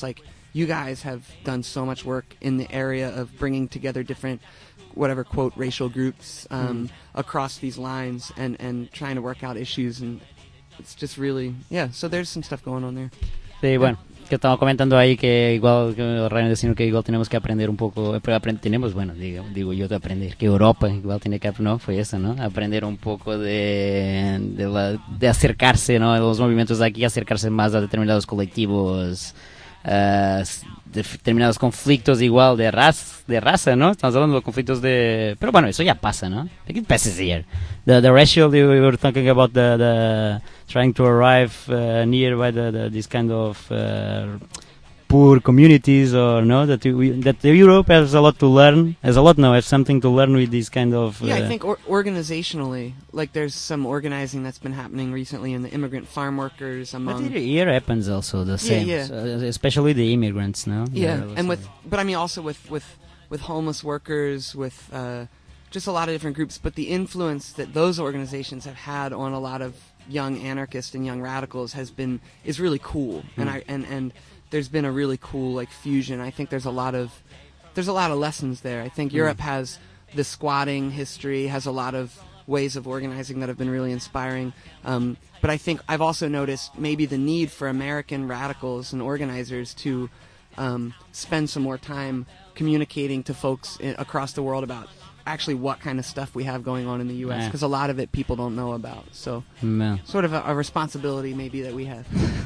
you guys have done so much work in the area of bringing together different, whatever, quote, racial groups um, mm. across these lines and, and trying to work out issues. And it's just really, yeah, so there's some stuff going on there. Sí, bueno, que estamos comentando ahí que igual, que Ryan decía que igual tenemos que aprender un poco, aprend, tenemos, bueno, digo, digo yo de aprender, que Europa igual tiene que, no, fue eso, ¿no? Aprender un poco de, de, la, de acercarse, ¿no? A los movimientos de aquí, acercarse más a determinados colectivos, Uh, determinados conflictos igual de raza, de raza, ¿no? Estamos hablando de conflictos de... Pero bueno, eso ya pasa, ¿no? It passes here. The, the racial, we were talking about the, the trying to arrive uh, near by the, the, this kind of uh, poor communities, or no, that we, that Europe has a lot to learn, has a lot now, has something to learn with this kind of... Uh, yeah, I think or- organizationally, like there's some organizing that's been happening recently in the immigrant farm workers among... But it, here happens also the same, yeah, yeah. So, especially the immigrants, no? Yeah, and with, but I mean also with, with, with homeless workers, with uh, just a lot of different groups, but the influence that those organizations have had on a lot of young anarchists and young radicals has been, is really cool, mm. and I, and, and there's been a really cool like fusion. I think there's a lot of there's a lot of lessons there. I think mm. Europe has the squatting history, has a lot of ways of organizing that have been really inspiring. Um, but I think I've also noticed maybe the need for American radicals and organizers to um, spend some more time communicating to folks in, across the world about actually what kind of stuff we have going on in the U S, because yeah. a lot of it people don't know about. So no. sort of a, a responsibility maybe that we have.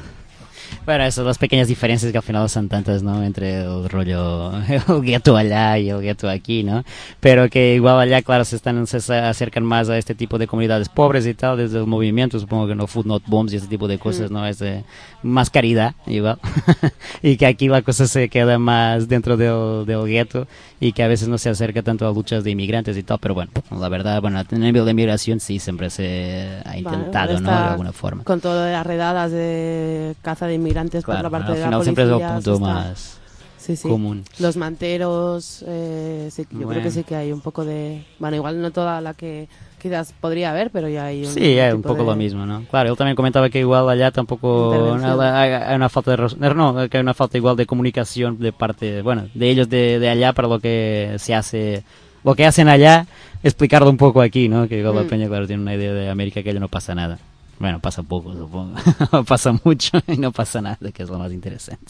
Bueno, esas las pequeñas diferencias que al final son tantas, ¿no? Entre el rollo, el gueto allá y el gueto aquí, ¿no? Pero que igual allá, claro, se están se acercan más a este tipo de comunidades pobres y tal, desde el movimiento, supongo que no Food Not Bombs y ese tipo de cosas, ¿no? Es de más caridad, igual. Y que aquí la cosa se queda más dentro del, del gueto y que a veces no se acerca tanto a luchas de inmigrantes y tal, pero bueno, la verdad, bueno, a nivel de inmigración sí siempre se ha intentado, bueno, ¿no? De alguna forma. Con todo de las redadas de caza de inmigrantes, claro, por la parte al de final la siempre es el policía, punto está... más sí, sí. común. Los manteros, eh, sí, yo bueno. creo que sí que hay un poco de... Bueno, igual no toda la que quizás podría haber, pero ya hay un... Sí, hay un poco de... lo mismo, ¿no? Claro, él también comentaba que igual allá tampoco hay, hay una falta de... No, que hay una falta igual de comunicación de parte, bueno, de ellos de, de allá para lo que se hace... Lo que hacen allá, explicarlo un poco aquí, ¿no? Que igual mm. la peña, claro, tiene una idea de América que allá no pasa nada. Bueno, pasa poco, supongo. Pasa mucho y no pasa nada, que es lo más interesante.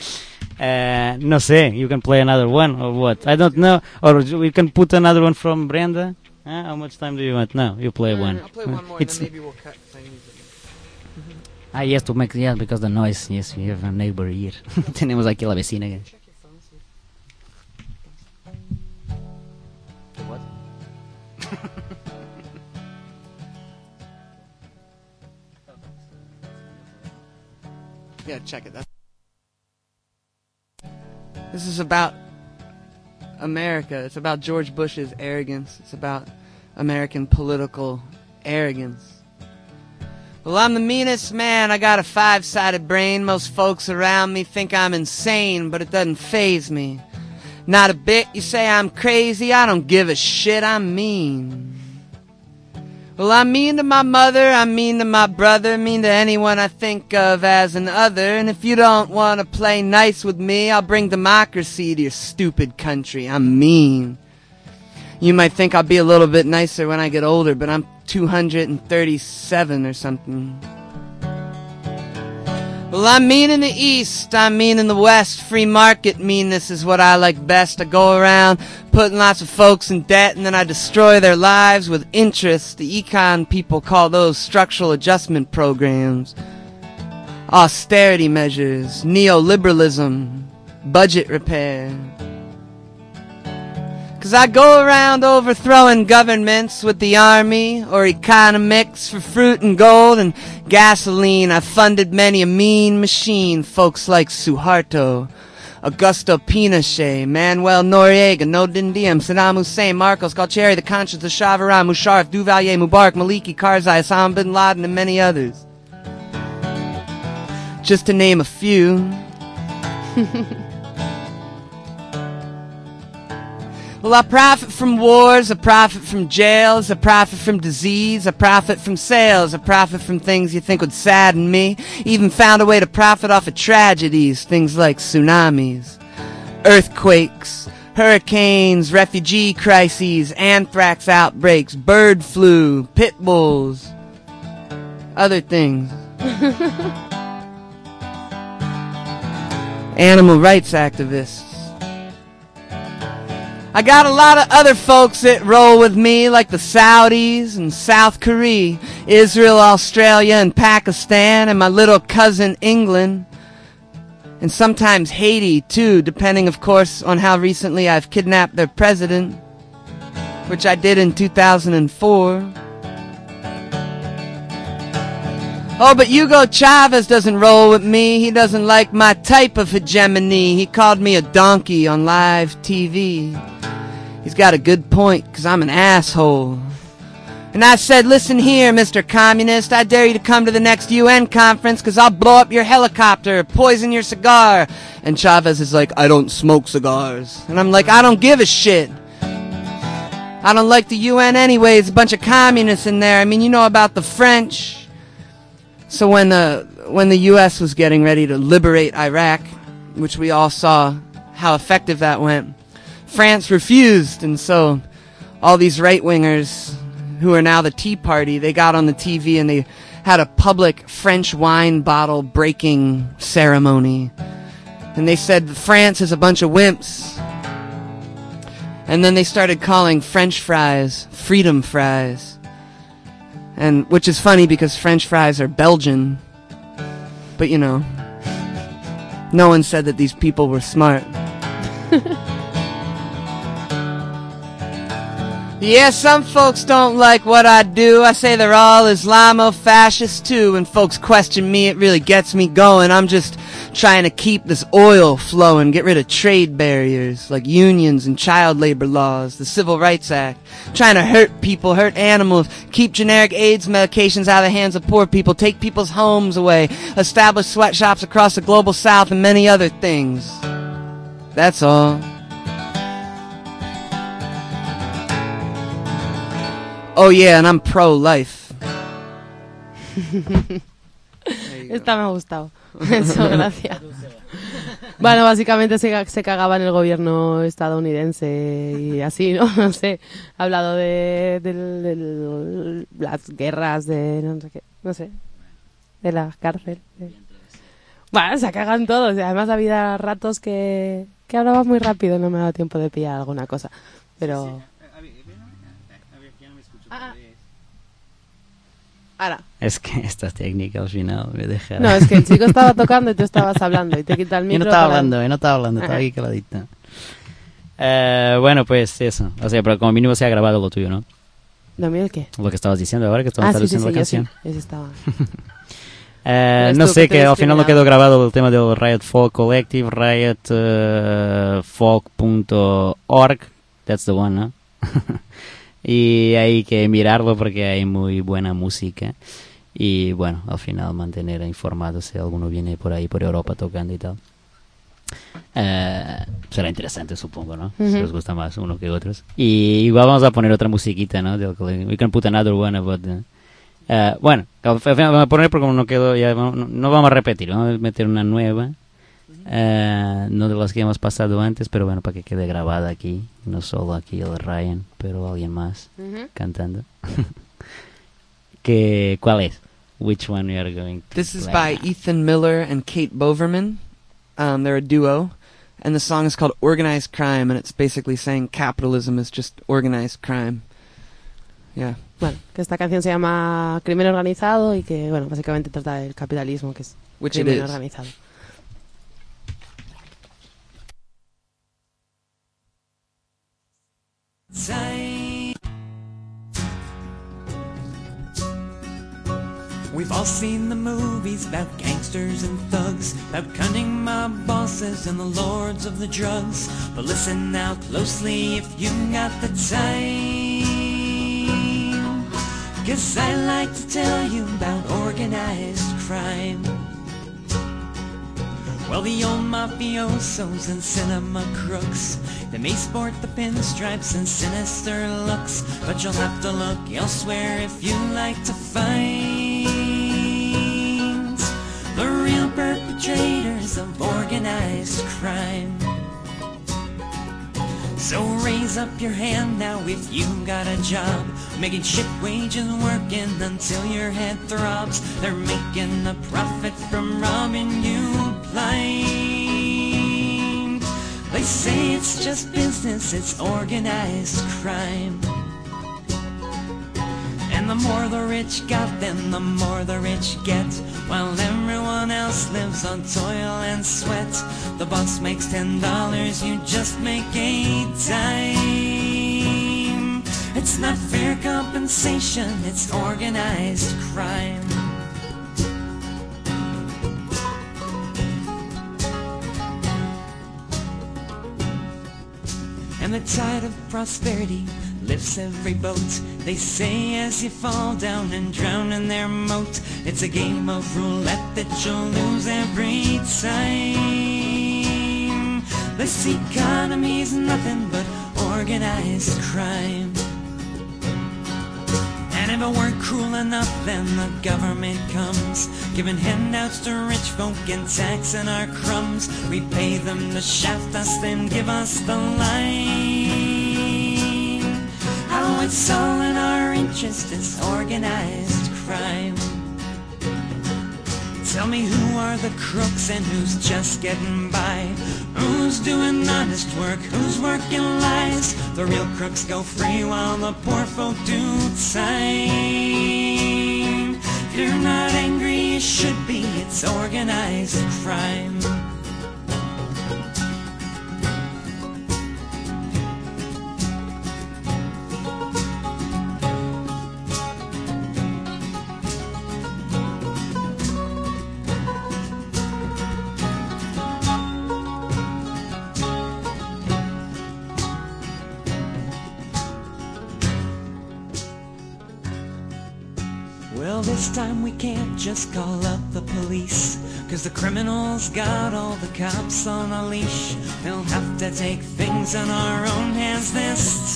Uh, no sé, you can play another one or what? I don't know. Or we can put another one from Brenda. Uh, how much time do you want? No, you play no, one. No, I'll play one more it's, and then maybe we'll cut. Mm-hmm. Ah, yes, to make, yes, because the noise. Yes, we have a neighbor here. Tenemos aquí a la vecina. What? Yeah, check it. That's this is about America. It's about George Bush's arrogance. It's about American political arrogance. Well, I'm the meanest man. I got a five-sided brain. Most folks around me think I'm insane, but it doesn't faze me. Not a bit. You say I'm crazy. I don't give a shit. I'm mean. Well, I'm mean to my mother, I'm mean to my brother, mean to anyone I think of as an other. And if you don't want to play nice with me, I'll bring democracy to your stupid country. I'm mean. You might think I'll be a little bit nicer when I get older, but I'm two hundred thirty-seven or something. Well, I'm mean in the East, I'm mean in the West. Free market meanness is what I like best. I go around putting lots of folks in debt, and then I destroy their lives with interest. The econ people call those structural adjustment programs. Austerity measures, neoliberalism, budget repair. 'Cause I go around overthrowing governments with the army or economics for fruit and gold and gasoline. I funded many a mean machine, folks like Suharto, Augusto Pinochet, Manuel Noriega, Nodin Diem, Saddam Hussein, Marcos, Galtieri, the conscience of Shavaran, Musharraf, Duvalier, Mubarak, Maliki, Karzai, Osama bin Laden, and many others. Just to name a few. Well, I profit from wars, I profit from jails, I profit from disease, I profit from sales, I profit from things you think would sadden me. Even found a way to profit off of tragedies, things like tsunamis, earthquakes, hurricanes, refugee crises, anthrax outbreaks, bird flu, pit bulls, other things. Animal rights activists. I got a lot of other folks that roll with me, like the Saudis and South Korea, Israel, Australia, and Pakistan, and my little cousin England, and sometimes Haiti too, depending of course on how recently I've kidnapped their president, which I did in two thousand four. Oh, but Hugo Chavez doesn't roll with me. He doesn't like my type of hegemony. He called me a donkey on live T V. He's got a good point, because I'm an asshole. And I said, listen here, Mister Communist, I dare you to come to the next U N conference, because I'll blow up your helicopter, poison your cigar. And Chavez is like, I don't smoke cigars. And I'm like, I don't give a shit. I don't like the U N anyway. It's a bunch of communists in there. I mean, you know about the French. So when the, when the U S was getting ready to liberate Iraq, which we all saw how effective that went, France refused, and so all these right-wingers who are now the Tea Party, they got on the T V and they had a public French wine bottle breaking ceremony. And they said France is a bunch of wimps. And then they started calling French fries freedom fries. And which is funny because French fries are Belgian. But you know, no one said that these people were smart. Yeah, some folks don't like what I do. I say they're all Islamo-fascists too. When folks question me, it really gets me going. I'm just trying to keep this oil flowing, get rid of trade barriers like unions and child labor laws, the Civil Rights Act. Trying to hurt people, hurt animals, keep generic AIDS medications out of the hands of poor people, take people's homes away, establish sweatshops across the global south, and many other things. That's all. Oh yeah, and I'm pro-life. Esta me ha gustado. Eso, gracias. Bueno, básicamente se, se cagaba en el gobierno estadounidense y así, ¿no? No sé. Ha hablado de, de, de, de las guerras, de no sé qué, no sé. De la cárcel. De... Bueno, se cagan todos. Y además había ratos que, que hablaba muy rápido, no me ha dado tiempo de pillar alguna cosa. Pero... Ah. Ahora. Es que esta técnica al final me deja... No, es que el chico estaba tocando y tú estabas hablando y te quita el micro. Yo no estaba para... hablando, yo no estaba hablando, estaba aquí caladita. Uh, bueno, pues eso. O sea, pero como mínimo se ha grabado lo tuyo, ¿no? ¿Lo mío el qué? Lo que estabas diciendo ahora, que estabas ah, sí, sí, sí, la canción. Sí, eso estaba. uh, no sé, que, que al final no quedó grabado el tema del Riot Folk Collective, riot folk punto org. That's the one, ¿no? Y hay que mirarlo porque hay muy buena música y bueno, al final mantener informados si alguno viene por ahí por Europa tocando y tal. Uh, será interesante, supongo, ¿no? Uh-huh. Si os gusta más uno que otros. Y igual vamos a poner otra musiquita, ¿no? We can put another one about the... uh, bueno, al final vamos a poner porque como no quedó, ya no, no vamos a repetir, vamos a meter una nueva. Uh, no de las que hemos pasado antes, pero bueno, para que quede grabada aquí, no solo aquí el Ryan, pero alguien más uh-huh. cantando. que, ¿Cuál es? Which one we are going to This is play by now? Ethan Miller and Kate Boverman. Um, they're a duo, and the song is called Organized Crime, and it's basically saying capitalism is just organized crime. Yeah. Bueno, que esta canción se llama Crimen Organizado y que, bueno, básicamente trata del capitalismo, que es Which crimen it is. organizado. We've all seen the movies about gangsters and thugs, about cunning mob bosses and the lords of the drugs. But listen now closely if you got the time, 'cause I like to tell you about organized crime. Well, the old mafiosos and cinema crooks, they may sport the pinstripes and sinister looks, but you'll have to look elsewhere if you like to find the real perpetrators of organized crime. So raise up your hand now if you got a job, making shit wages, working until your head throbs. They're making a profit from robbing you blind. They say it's just business, it's organized crime. And the more the rich got, then the more the rich get, while everyone else lives on toil and sweat. The boss makes ten dollars, you just make a dime. It's not fair compensation, it's organized crime. And the tide of prosperity lifts every boat, they say, as you fall down and drown in their moat. It's a game of roulette that you'll lose every time. This economy's nothing but organized crime. And if it weren't cruel enough, then the government comes, giving handouts to rich folk and taxing our crumbs. We pay them to shaft us, then give us the line. Oh, it's all in our interest, it's organized crime. Tell me, who are the crooks and who's just getting by? Who's doing honest work, who's working lies? The real crooks go free while the poor folk do time. If you're not angry, you should be, it's organized crime. Well, this time we can't just call up the police, 'cause the criminals got all the cops on a leash. We'll have to take things in our own hands this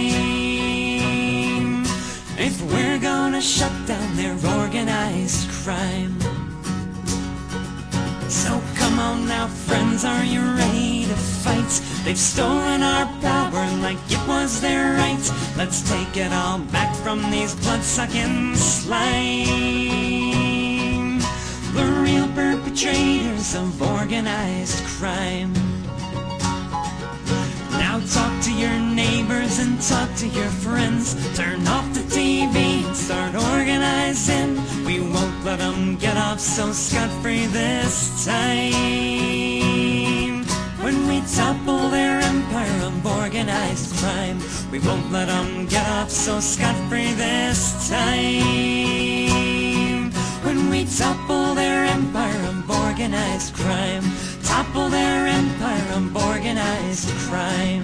time, if we're gonna shut down their organized crime. So come on now, friends, are you ready to fight? They've stolen our power like it was their right. Let's take it all back from these blood-sucking slime, the real perpetrators of organized crime. Now talk to your neighbors and talk to your friends. Turn off the T V and start organizing. We won't let them get off so scot-free this time. When we topple their empire of organized crime, we won't let them get off so scot-free this time. When we topple their empire of organized crime, topple their empire of organized crime.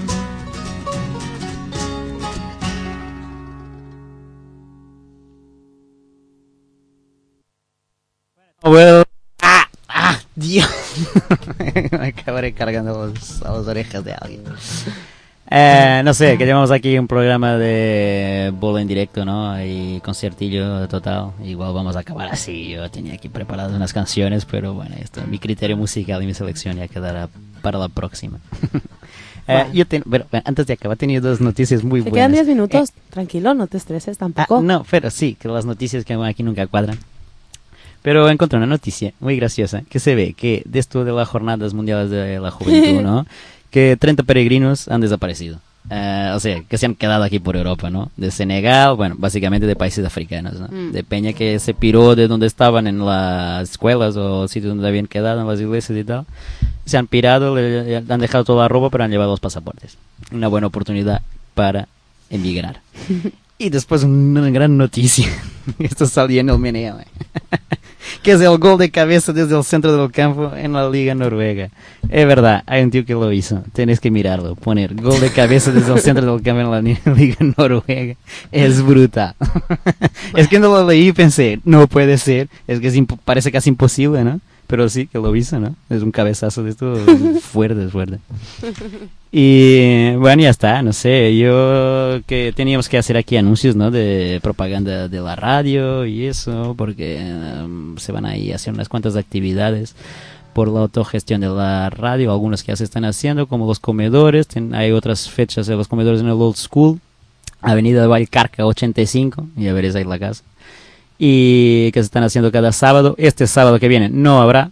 Well, ah, ah, Dios. Me acabaré cargando los, a las orejas de alguien. Eh, no sé, que llevamos aquí un programa de bolo en directo, ¿no? Y conciertillo total. Igual vamos a acabar así. Yo tenía aquí preparadas unas canciones, pero bueno, esto, mi criterio musical y mi selección ya quedará para la próxima. eh, bueno. Yo ten, pero, antes de acabar, he tenido dos noticias muy Te buenas. quedan diez minutos, Eh, tranquilo, no te estreses tampoco. Ah, no, pero sí, que las noticias que aquí nunca cuadran. Pero encontré una noticia muy graciosa que se ve que de esto de las Jornadas Mundiales de la Juventud, ¿no? Que treinta peregrinos han desaparecido. Uh, o sea, que se han quedado aquí por Europa, ¿no? De Senegal, bueno, básicamente de países africanos, ¿no? Mm. De peña que se piró de donde estaban en las escuelas o sitios donde habían quedado, en las iglesias y tal. Se han pirado, le, le han dejado toda la ropa, pero han llevado los pasaportes. Una buena oportunidad para emigrar. Y después una gran noticia. Esto salió en el meneo, ¿eh? Que es el gol de cabeza desde el centro del campo en la Liga Noruega. Es verdad, hay un tío que lo hizo. Tienes que mirarlo. Poner gol de cabeza desde el centro del campo en la Liga Noruega. Es brutal. Es que no lo leí y pensé, no puede ser. Es que es parece casi imposible, ¿no? pero sí que lo hizo, ¿no? Es un cabezazo de esto fuerte, fuerte. Y bueno, ya está, no sé, yo que teníamos que hacer aquí anuncios, ¿no? De propaganda de la radio y eso, porque um, se van a ir a hacer unas cuantas actividades por la autogestión de la radio, algunas que ya se están haciendo, como los comedores, ten, hay otras fechas de los comedores en el Old School, Avenida de Valcarca ochenta y cinco, ya veréis ahí la casa, y que se están haciendo cada sábado. Este sábado que viene no habrá,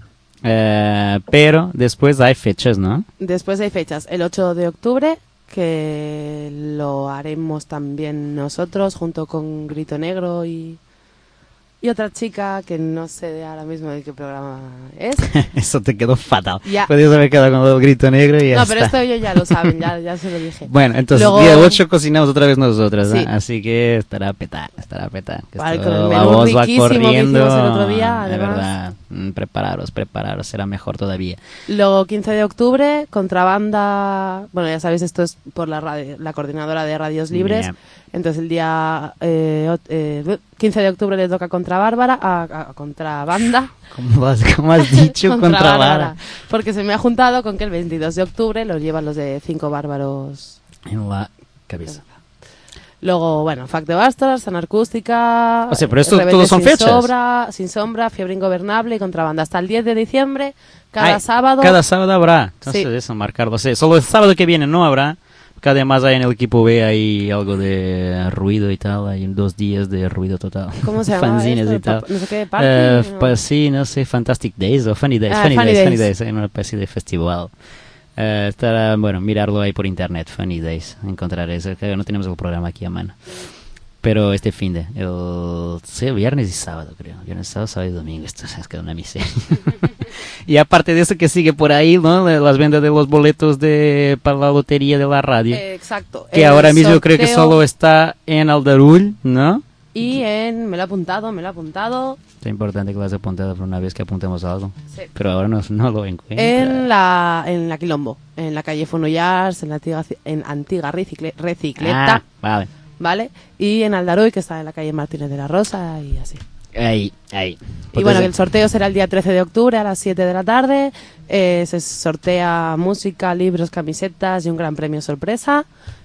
eh, pero después hay fechas, ¿no? Después hay fechas, el ocho de octubre, que lo haremos también nosotros, junto con Grito Negro y... Y otra chica que no sé ahora mismo de qué programa es. Eso te quedó fatal. Ya. Podrías haber quedado con el Grito Negro y ya No, está. pero esto ellos ya lo saben, ya, ya se lo dije. Bueno, entonces Luego... día ocho cocinamos otra vez nosotras, ¿eh? Sí. Así que estará a petar, estará a petar. Que Vale, esto- con el la menú voz va riquísimo que corriendo. hicimos el otro día, De además. verdad, mm, prepararos, prepararos, será mejor todavía. Luego, quince de octubre, contrabanda. Bueno, ya sabéis, esto es por la radio, la coordinadora de radios libres. Yeah. Entonces, el día eh, ot- eh, quince de octubre le toca contra Bárbara, a, a- contra banda. ¿Cómo has, cómo has dicho contra, Bárbara? Porque se me ha juntado con que el veintidós de octubre los llevan los de Cinco Bárbaros. En la cabeza. Luego, bueno, Fact de Bastards, Sana Acústica. O sea, pero esto Rebelde todos son sin fechas. Sombra, sin Sombra, Fiebre Ingobernable y Contrabanda. Hasta el diez de diciembre, cada Ay, sábado. Cada sábado habrá. Entonces Sí. eso, marcarlo. O sea, solo el sábado que viene no habrá. Porque además hay en el equipo B hay algo de ruido y tal. Hay dos días de ruido total. ¿Cómo se llama? Fanzines esto? y tal. Pa- No sé qué, parking, Eh, ¿no? pues sí, no sé, Fantastic Days o Funny Days. Ah, Funny, Funny Days, Funny Days. Days, en una especie de festival. Eh, estará, bueno, mirarlo ahí por internet, Funny Days, encontrar eso, que no tenemos el programa aquí a mano. Pero este fin de, el, sí, el viernes y sábado, creo. Viernes, sábado, sábado y domingo, esto es que una miseria. Y aparte de eso que sigue por ahí, ¿no? Las ventas de los boletos de para la lotería de la radio. Eh, exacto. que El ahora mismo yo creo que sorteo. solo está en Aldarull, ¿no? Y en... Me lo he apuntado, me lo he apuntado. Es importante que lo has apuntado por una vez que apuntemos algo. Sí. Pero ahora no, no lo encuentro. En la, en la Quilombo, en la calle Fonollas, en la antigua, en antigua recicle- recicleta, Ah, vale. ¿vale? Y en Aldaruy, que está en la calle Martínez de la Rosa y así. Ahí, ahí. Y bueno, el sorteo será el día trece de octubre a las siete de la tarde. Eh, se sortea música, libros, camisetas y un gran premio sorpresa.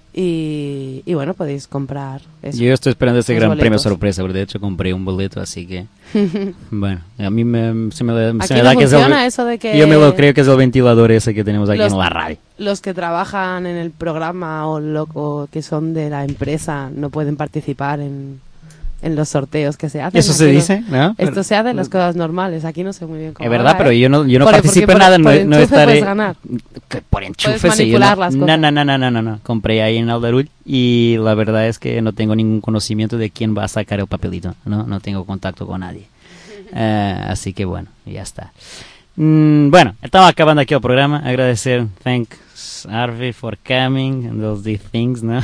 Y, y bueno, podéis comprar eso. Yo estoy esperando ese Los gran boletos. premio sorpresa, porque de hecho compré un boleto, así que... bueno, a mí me, se me, da- se Aquí me no da que es el... funciona eso de que Yo me lo creo que es el ventilador ese que tenemos aquí los, en la radio. los que trabajan en el programa o, lo, o que son de la empresa no pueden participar en, en los sorteos que se hacen. Eso se Aquí no- dice, ¿no? Esto se hace en las cosas normales. Aquí no sé muy bien cómo Es verdad, va, pero ¿eh? yo no, yo no Por- participo porque en nada, por- no, por no enchufe estaré... puedes ganar. Que por enchufe, Puedes sí, yo manipular no, las no, cosas. no, no, no, no, no, no. Compré ahí en Aldarull y la verdad es que no tengo ningún conocimiento de quién va a sacar el papelito, ¿no? No tengo contacto con nadie. Eh, así que bueno, ya está. Mm, bueno, estamos acabando aquí el programa. Agradecer, thanks Harvey for coming and all these things, ¿no?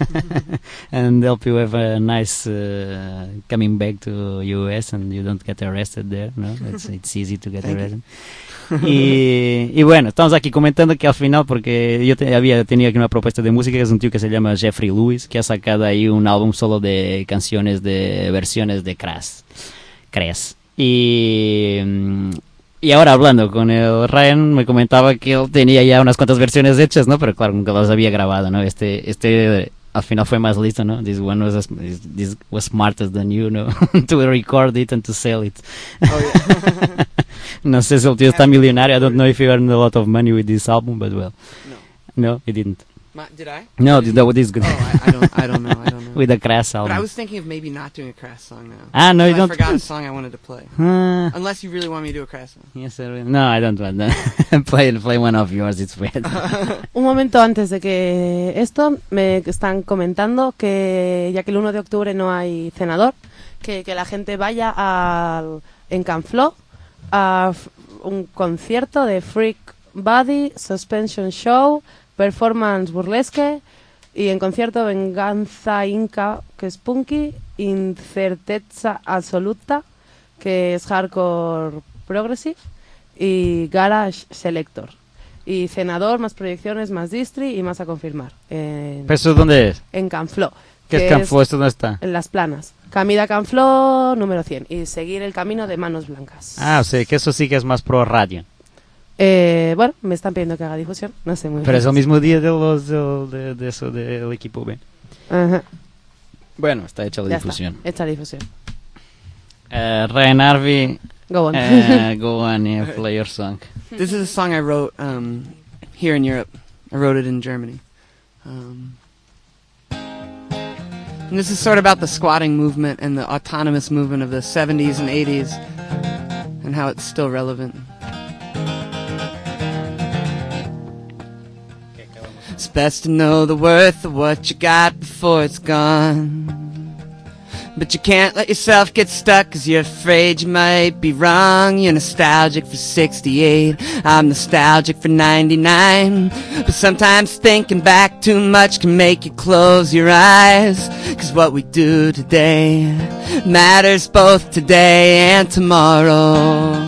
And hope you have a nice uh, coming back to U S and you don't get arrested there, ¿no? It's, it's easy to get arrested. Y, y bueno, estamos aquí comentando que al final, porque yo te- había tenido aquí una propuesta de música, que es un tío que se llama Jeffrey Lewis, que ha sacado ahí un álbum solo de canciones de versiones de Crash. Crash. Y, mm, y ahora hablando con el Ryan, me comentaba que él tenía ya unas cuantas versiones hechas, ¿no? Pero claro, nunca las había grabado, ¿no? Este, este al final fue más listo, ¿no? This one was, as- this was smarter than you, ¿no? To record it and to sell it. No sé si el tío está millonario. I don't know if he earned a lot of money with this album, but well. No. No, he didn't. Ma- Did I? No, this, that, this good. Oh, I, I don't. I don't know. I don't know. With the Crash But I album. was thinking of maybe not doing a Crash song now. Ah, no, you I don't. forgot a song I wanted to play. Ah, Unless you really want me to do a Crash song. yes, I will. No, I don't want that. play, play one of yours, it's weird. Un momento antes de que esto, me están comentando que ya que el uno de octubre no hay cenador, que, que la gente vaya al, en Canfló a f- un concierto de Freak Body, Suspension Show, Performance Burlesque y en concierto Venganza Inca, que es punky, Incerteza Absoluta, que es hardcore progressive, y Garage Selector. Y cenador, más proyecciones, más distri y más a confirmar. En, ¿Pero eso dónde es? en Canfló. ¿Qué que es Canfló? ¿Esto dónde está? En Las Planas. Camida Canfló número cien. Y seguir el camino de Manos Blancas. Ah, o sea, que eso sí que es más pro radio. Eh, bueno, me están pidiendo que haga difusión. No sé muy bien. Pero es el mismo día de los de, de, de eso del equipo B. Ajá. Bueno, está hecha la Ya difusión. está, hecha la difusión. Uh, Ryan Harvey, Go on. uh, go on, yeah, play your song. This is a song I wrote um, here in Europe. I wrote it in Germany. Um, and this is sort of about the squatting movement and the autonomous movement of the seventies and eighties and how it's still relevant. It's best to know the worth of what you got before it's gone. But you can't let yourself get stuck cause you're afraid you might be wrong. You're nostalgic for sixty-eight, I'm nostalgic for ninety-nine. But sometimes thinking back too much can make you close your eyes. Cause what we do today matters both today and tomorrow.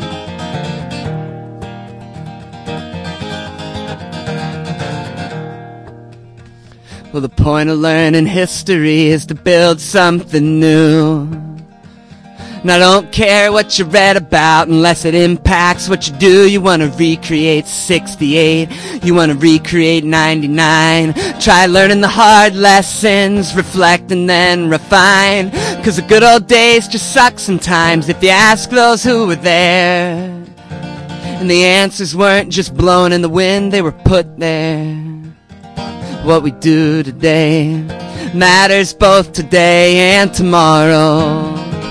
Well, the point of learning history is to build something new. And I don't care what you read about unless it impacts what you do. You want to recreate sixty-eight, you want to recreate ninety-nine. Try learning the hard lessons, reflect and then refine. Cause the good old days just suck sometimes if you ask those who were there. And the answers weren't just blown in the wind, they were put there. What we do today matters both today and tomorrow.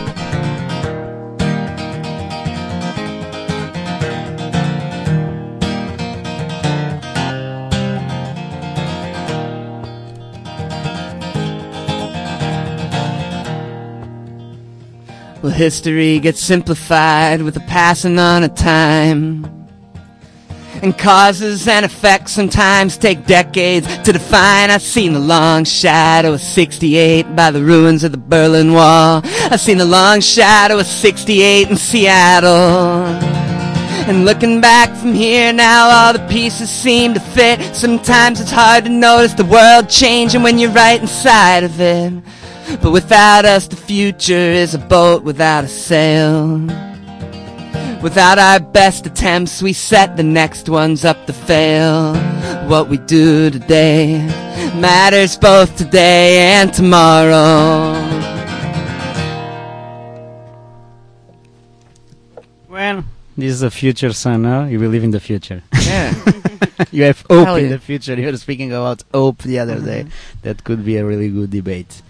Well, history gets simplified with the passing on of time. And causes and effects sometimes take decades to define. I've seen the long shadow of sixty-eight by the ruins of the Berlin Wall. I've seen the long shadow of sixty-eight in Seattle. And looking back from here now, all the pieces seem to fit. Sometimes it's hard to notice the world changing when you're right inside of it. But without us, the future is a boat without a sail. Without our best attempts, we set the next ones up to fail. What we do today matters both today and tomorrow. Well, this is a future song, no? You believe in the future. Yeah. You have hope Hell in yeah. the future. You were speaking about hope the other day. That could be a really good debate.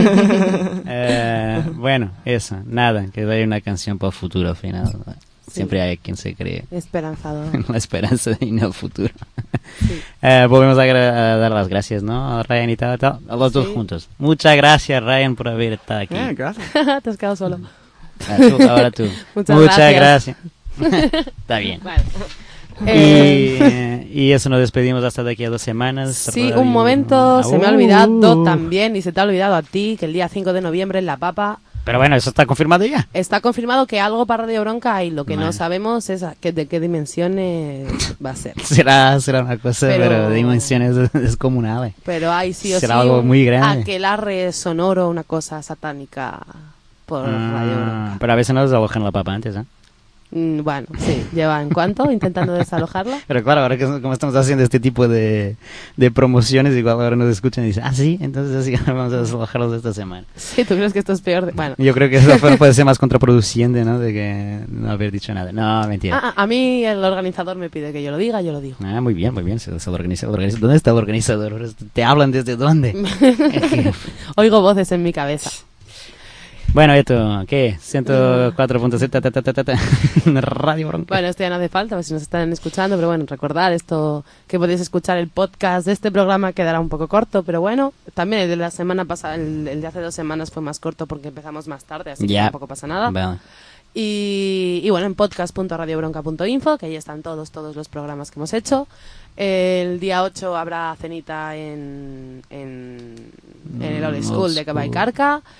Eh, bueno, eso, nada, que hay una canción para el futuro al final. ¿No? Siempre hay quien se cree Esperanzador. en la esperanza en el futuro. Sí. Eh, volvemos a, gra- a dar las gracias, ¿no? A Ryan y tal, tal, a los Sí. dos juntos. Muchas gracias, Ryan, por haber estado aquí. Yeah, gracias. Te has quedado solo. Ah, tú, ahora tú. Muchas gracias. Está bien. Vale. Y, Eh, eh, y eso, nos despedimos hasta de aquí a dos semanas. sí, Radio- un momento, se me ha Uh. olvidado también, y se te ha olvidado a ti, que el día cinco de noviembre en La Papa Pero bueno, eso está confirmado ya. está confirmado que algo para Radio Bronca hay. Lo que Bueno. no sabemos es a qué, de qué dimensiones va a ser. Será, será una cosa, Pero- pero, de dimensiones descomunales. Pero hay sí o Será sí algo un muy grande. aquelarre sonoro, una cosa satánica por Radio Ah, Bronca. pero a veces nos alojan la papa antes, ¿eh? Mm, Bueno, sí, llevan cuánto intentando desalojarla. Pero claro, ahora que como estamos haciendo este tipo de, de promociones, igual ahora nos escuchan y dicen, ah, sí, entonces así vamos a desalojarlos esta semana. Sí, ¿tú crees que esto es peor? De... Bueno, Yo creo que eso fue- puede ser más contraproducente, ¿no? De que no haber dicho nada. No, mentira. ah, ah, a mí el organizador me pide que yo lo diga, yo lo digo. Ah, muy bien, muy bien. Se, se lo organiza, lo organiza. ¿Dónde está el organizador? ¿Te hablan desde dónde? Oigo voces en mi cabeza. Bueno, esto, ¿qué? ciento cuatro punto siete ta, ta, ta, ta, ta, Radio Bronca. Bueno, esto ya no hace falta, pues si nos están escuchando, pero bueno, recordar esto, que podéis escuchar el podcast de este programa, quedará un poco corto, pero bueno, también el de la semana pasada, el, el de hace dos semanas fue más corto porque empezamos más tarde, así que Ya. tampoco pasa nada. Vale. Y, y bueno, en podcast punto radio bronca punto info, que ahí están todos, todos los programas que hemos hecho. El día ocho habrá cenita en, en, en el Old Mm, School Old de School. Cabaicarca.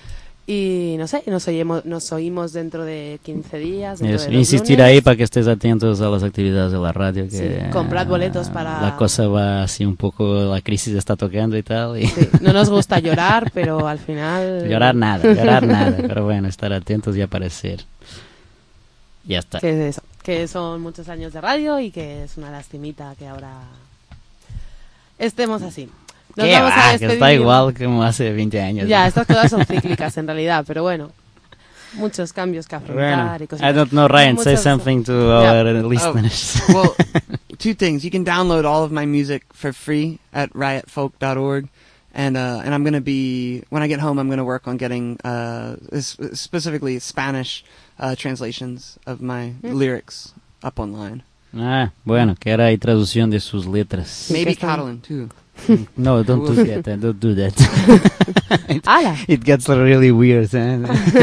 Y no sé, nos oímos, nos oímos dentro de quince días. Dentro Eso, de los insistir lunes. ahí para que estés atentos a las actividades de la radio. Que, Sí, comprad boletos para- La cosa va así un poco, la crisis está tocando y tal. Y Sí, no nos gusta llorar, pero al final... llorar nada, llorar nada. Pero bueno, estar atentos y aparecer. Ya está. Que es eso, que son muchos años de radio y que es una lastimita que ahora estemos así. Nos ¿Qué vamos va? a Que despedir. está igual como hace veinte años. Ya, ¿no? estas cosas son cíclicas en realidad, pero bueno, muchos cambios que afrontar Bueno, y cositas. I don't know, Ryan, say Muchos- something to Yeah. our listeners. Well, two things. You can download all of my music for free at riot folk dot org. And, uh, and I'm going to be, when I get home, I'm going to work on getting, uh, s- specifically Spanish, uh, translations of my lyrics up online. Ah, bueno, que ahora hay traducción de sus letras. Maybe que están- Catalan, too. No, don't do that, uh, don't do that. ¡Hala! It gets really weird. ¿eh?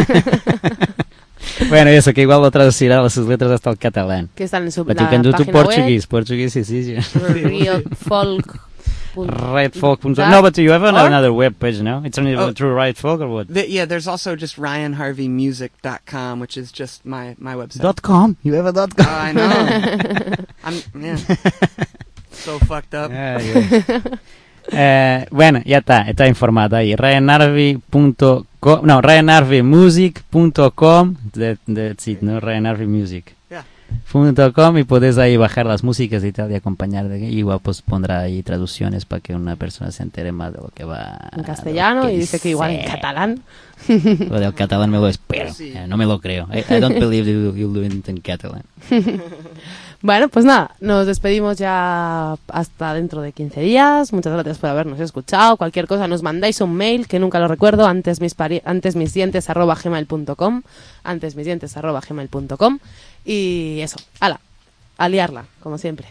Bueno, eso, que igual lo traducirá sus letras hasta el catalán. Que están en su But la you can do to página Portuguese. Portuguese is easier. web, Rio Folk. Right folk. That- No, but you have an- or- another web page, no? It's only Oh. through Right Folk or what? The, yeah, there's also just ryan harvey music dot com, which is just my, my website. Dot com. You have a dot Oh, com. I know. I'm, yeah. So fucked up. Ah, yeah. Eh, bueno, ya está, está informado ahí. ryan harvey punto com, no, ryan harvey music punto com, that, that's it, ¿no? ryan harvey music punto com, y puedes ahí bajar las músicas y tal y acompañar. De, igual pues pondrá ahí traducciones para que una persona se entere más de lo que va. En castellano de lo y dice que igual en dice. catalán. Lo del catalán me lo espero, Sí. eh, no me lo creo. I, I don't believe you, you'll do it in Catalan. Bueno, pues nada, nos despedimos ya hasta dentro de quince días. Muchas gracias por habernos escuchado. Cualquier cosa nos mandáis un mail, que nunca lo recuerdo, antes mis, pari- antes mis dientes arroba gmail punto com, antes mis dientes arroba gmail punto com. Y eso, ala, a liarla, como siempre.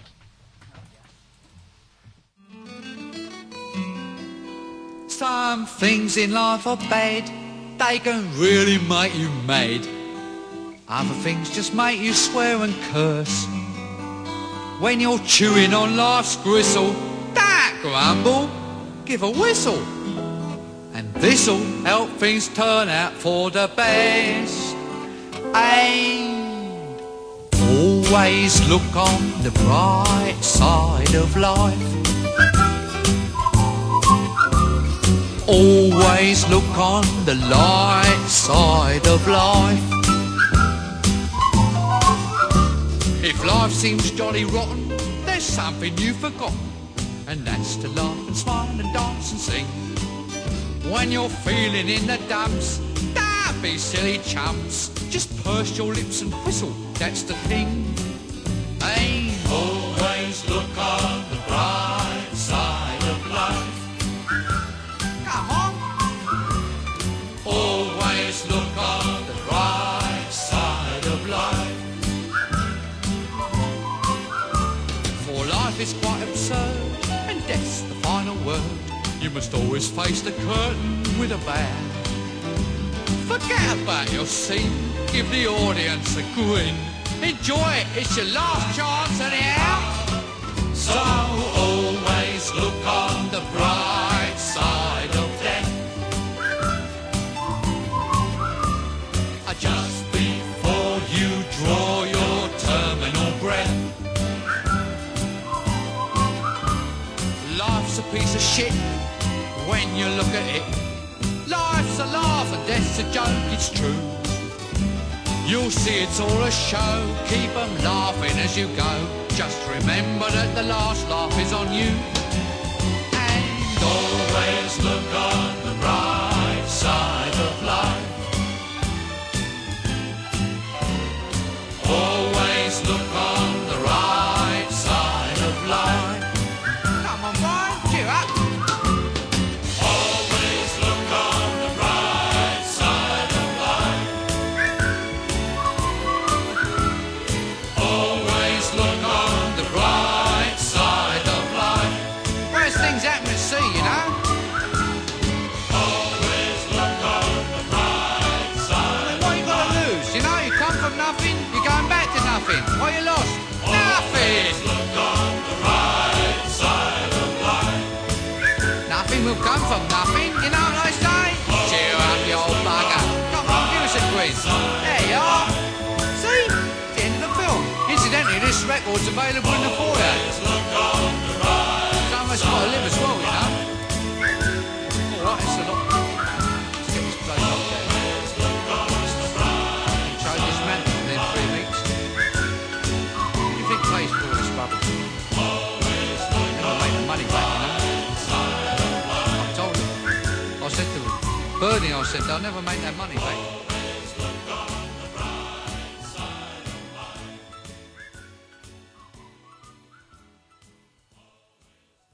Some things in life are bad, they can really make you mad. Other things just make you swear and curse. When you're chewing on life's gristle, don't grumble, give a whistle. And this'll help things turn out for the best. And always look on the bright side of life. Always look on the light side of life. If life seems jolly rotten, there's something you've forgotten, and that's to laugh and smile and dance and sing. When you're feeling in the dumps, don't be silly chumps, just purse your lips and whistle, that's the thing. Hey, always look on the bright side of life. Come on. Always look on the bright side of life. For life is quite absurd, and death's the final word. You must always face the curtain with a bow. Forget about your scene, give the audience a grin. Enjoy it, it's your last chance anyhow. So always look on the bright side of death. Just before you draw your terminal breath. Life's a piece of shit when you look at it. Life's a laugh and death's a joke, it's true. You'll see it's all a show, keep 'em laughing as you go. Just remember that the last laugh is on you. And always look on the bright side of life. Always look on the right side of life. Come on, Brian, cheer up. Always look on the right side of life. Always look on the right side of life. Worst things happen at sea, you know. Always look on the right side. I mean, what you got to lose? You know, you come from nothing, you're going back to nothing. What you lost? Nothing. Look on the right side of life. Nothing will come from nothing, you know what I say? Cheer up, you old bugger. in. There you are. See? The end of the film. Incidentally, this record's available in the foyer. So much got to live as well, you know. Alright, it's a lot. Let's get this bloke up there. Try this man within three weeks. What do you think pays for all this rubbish? Never make the money back, you know. I told him. I said to him, Bernie, I said, they'll never make that money back.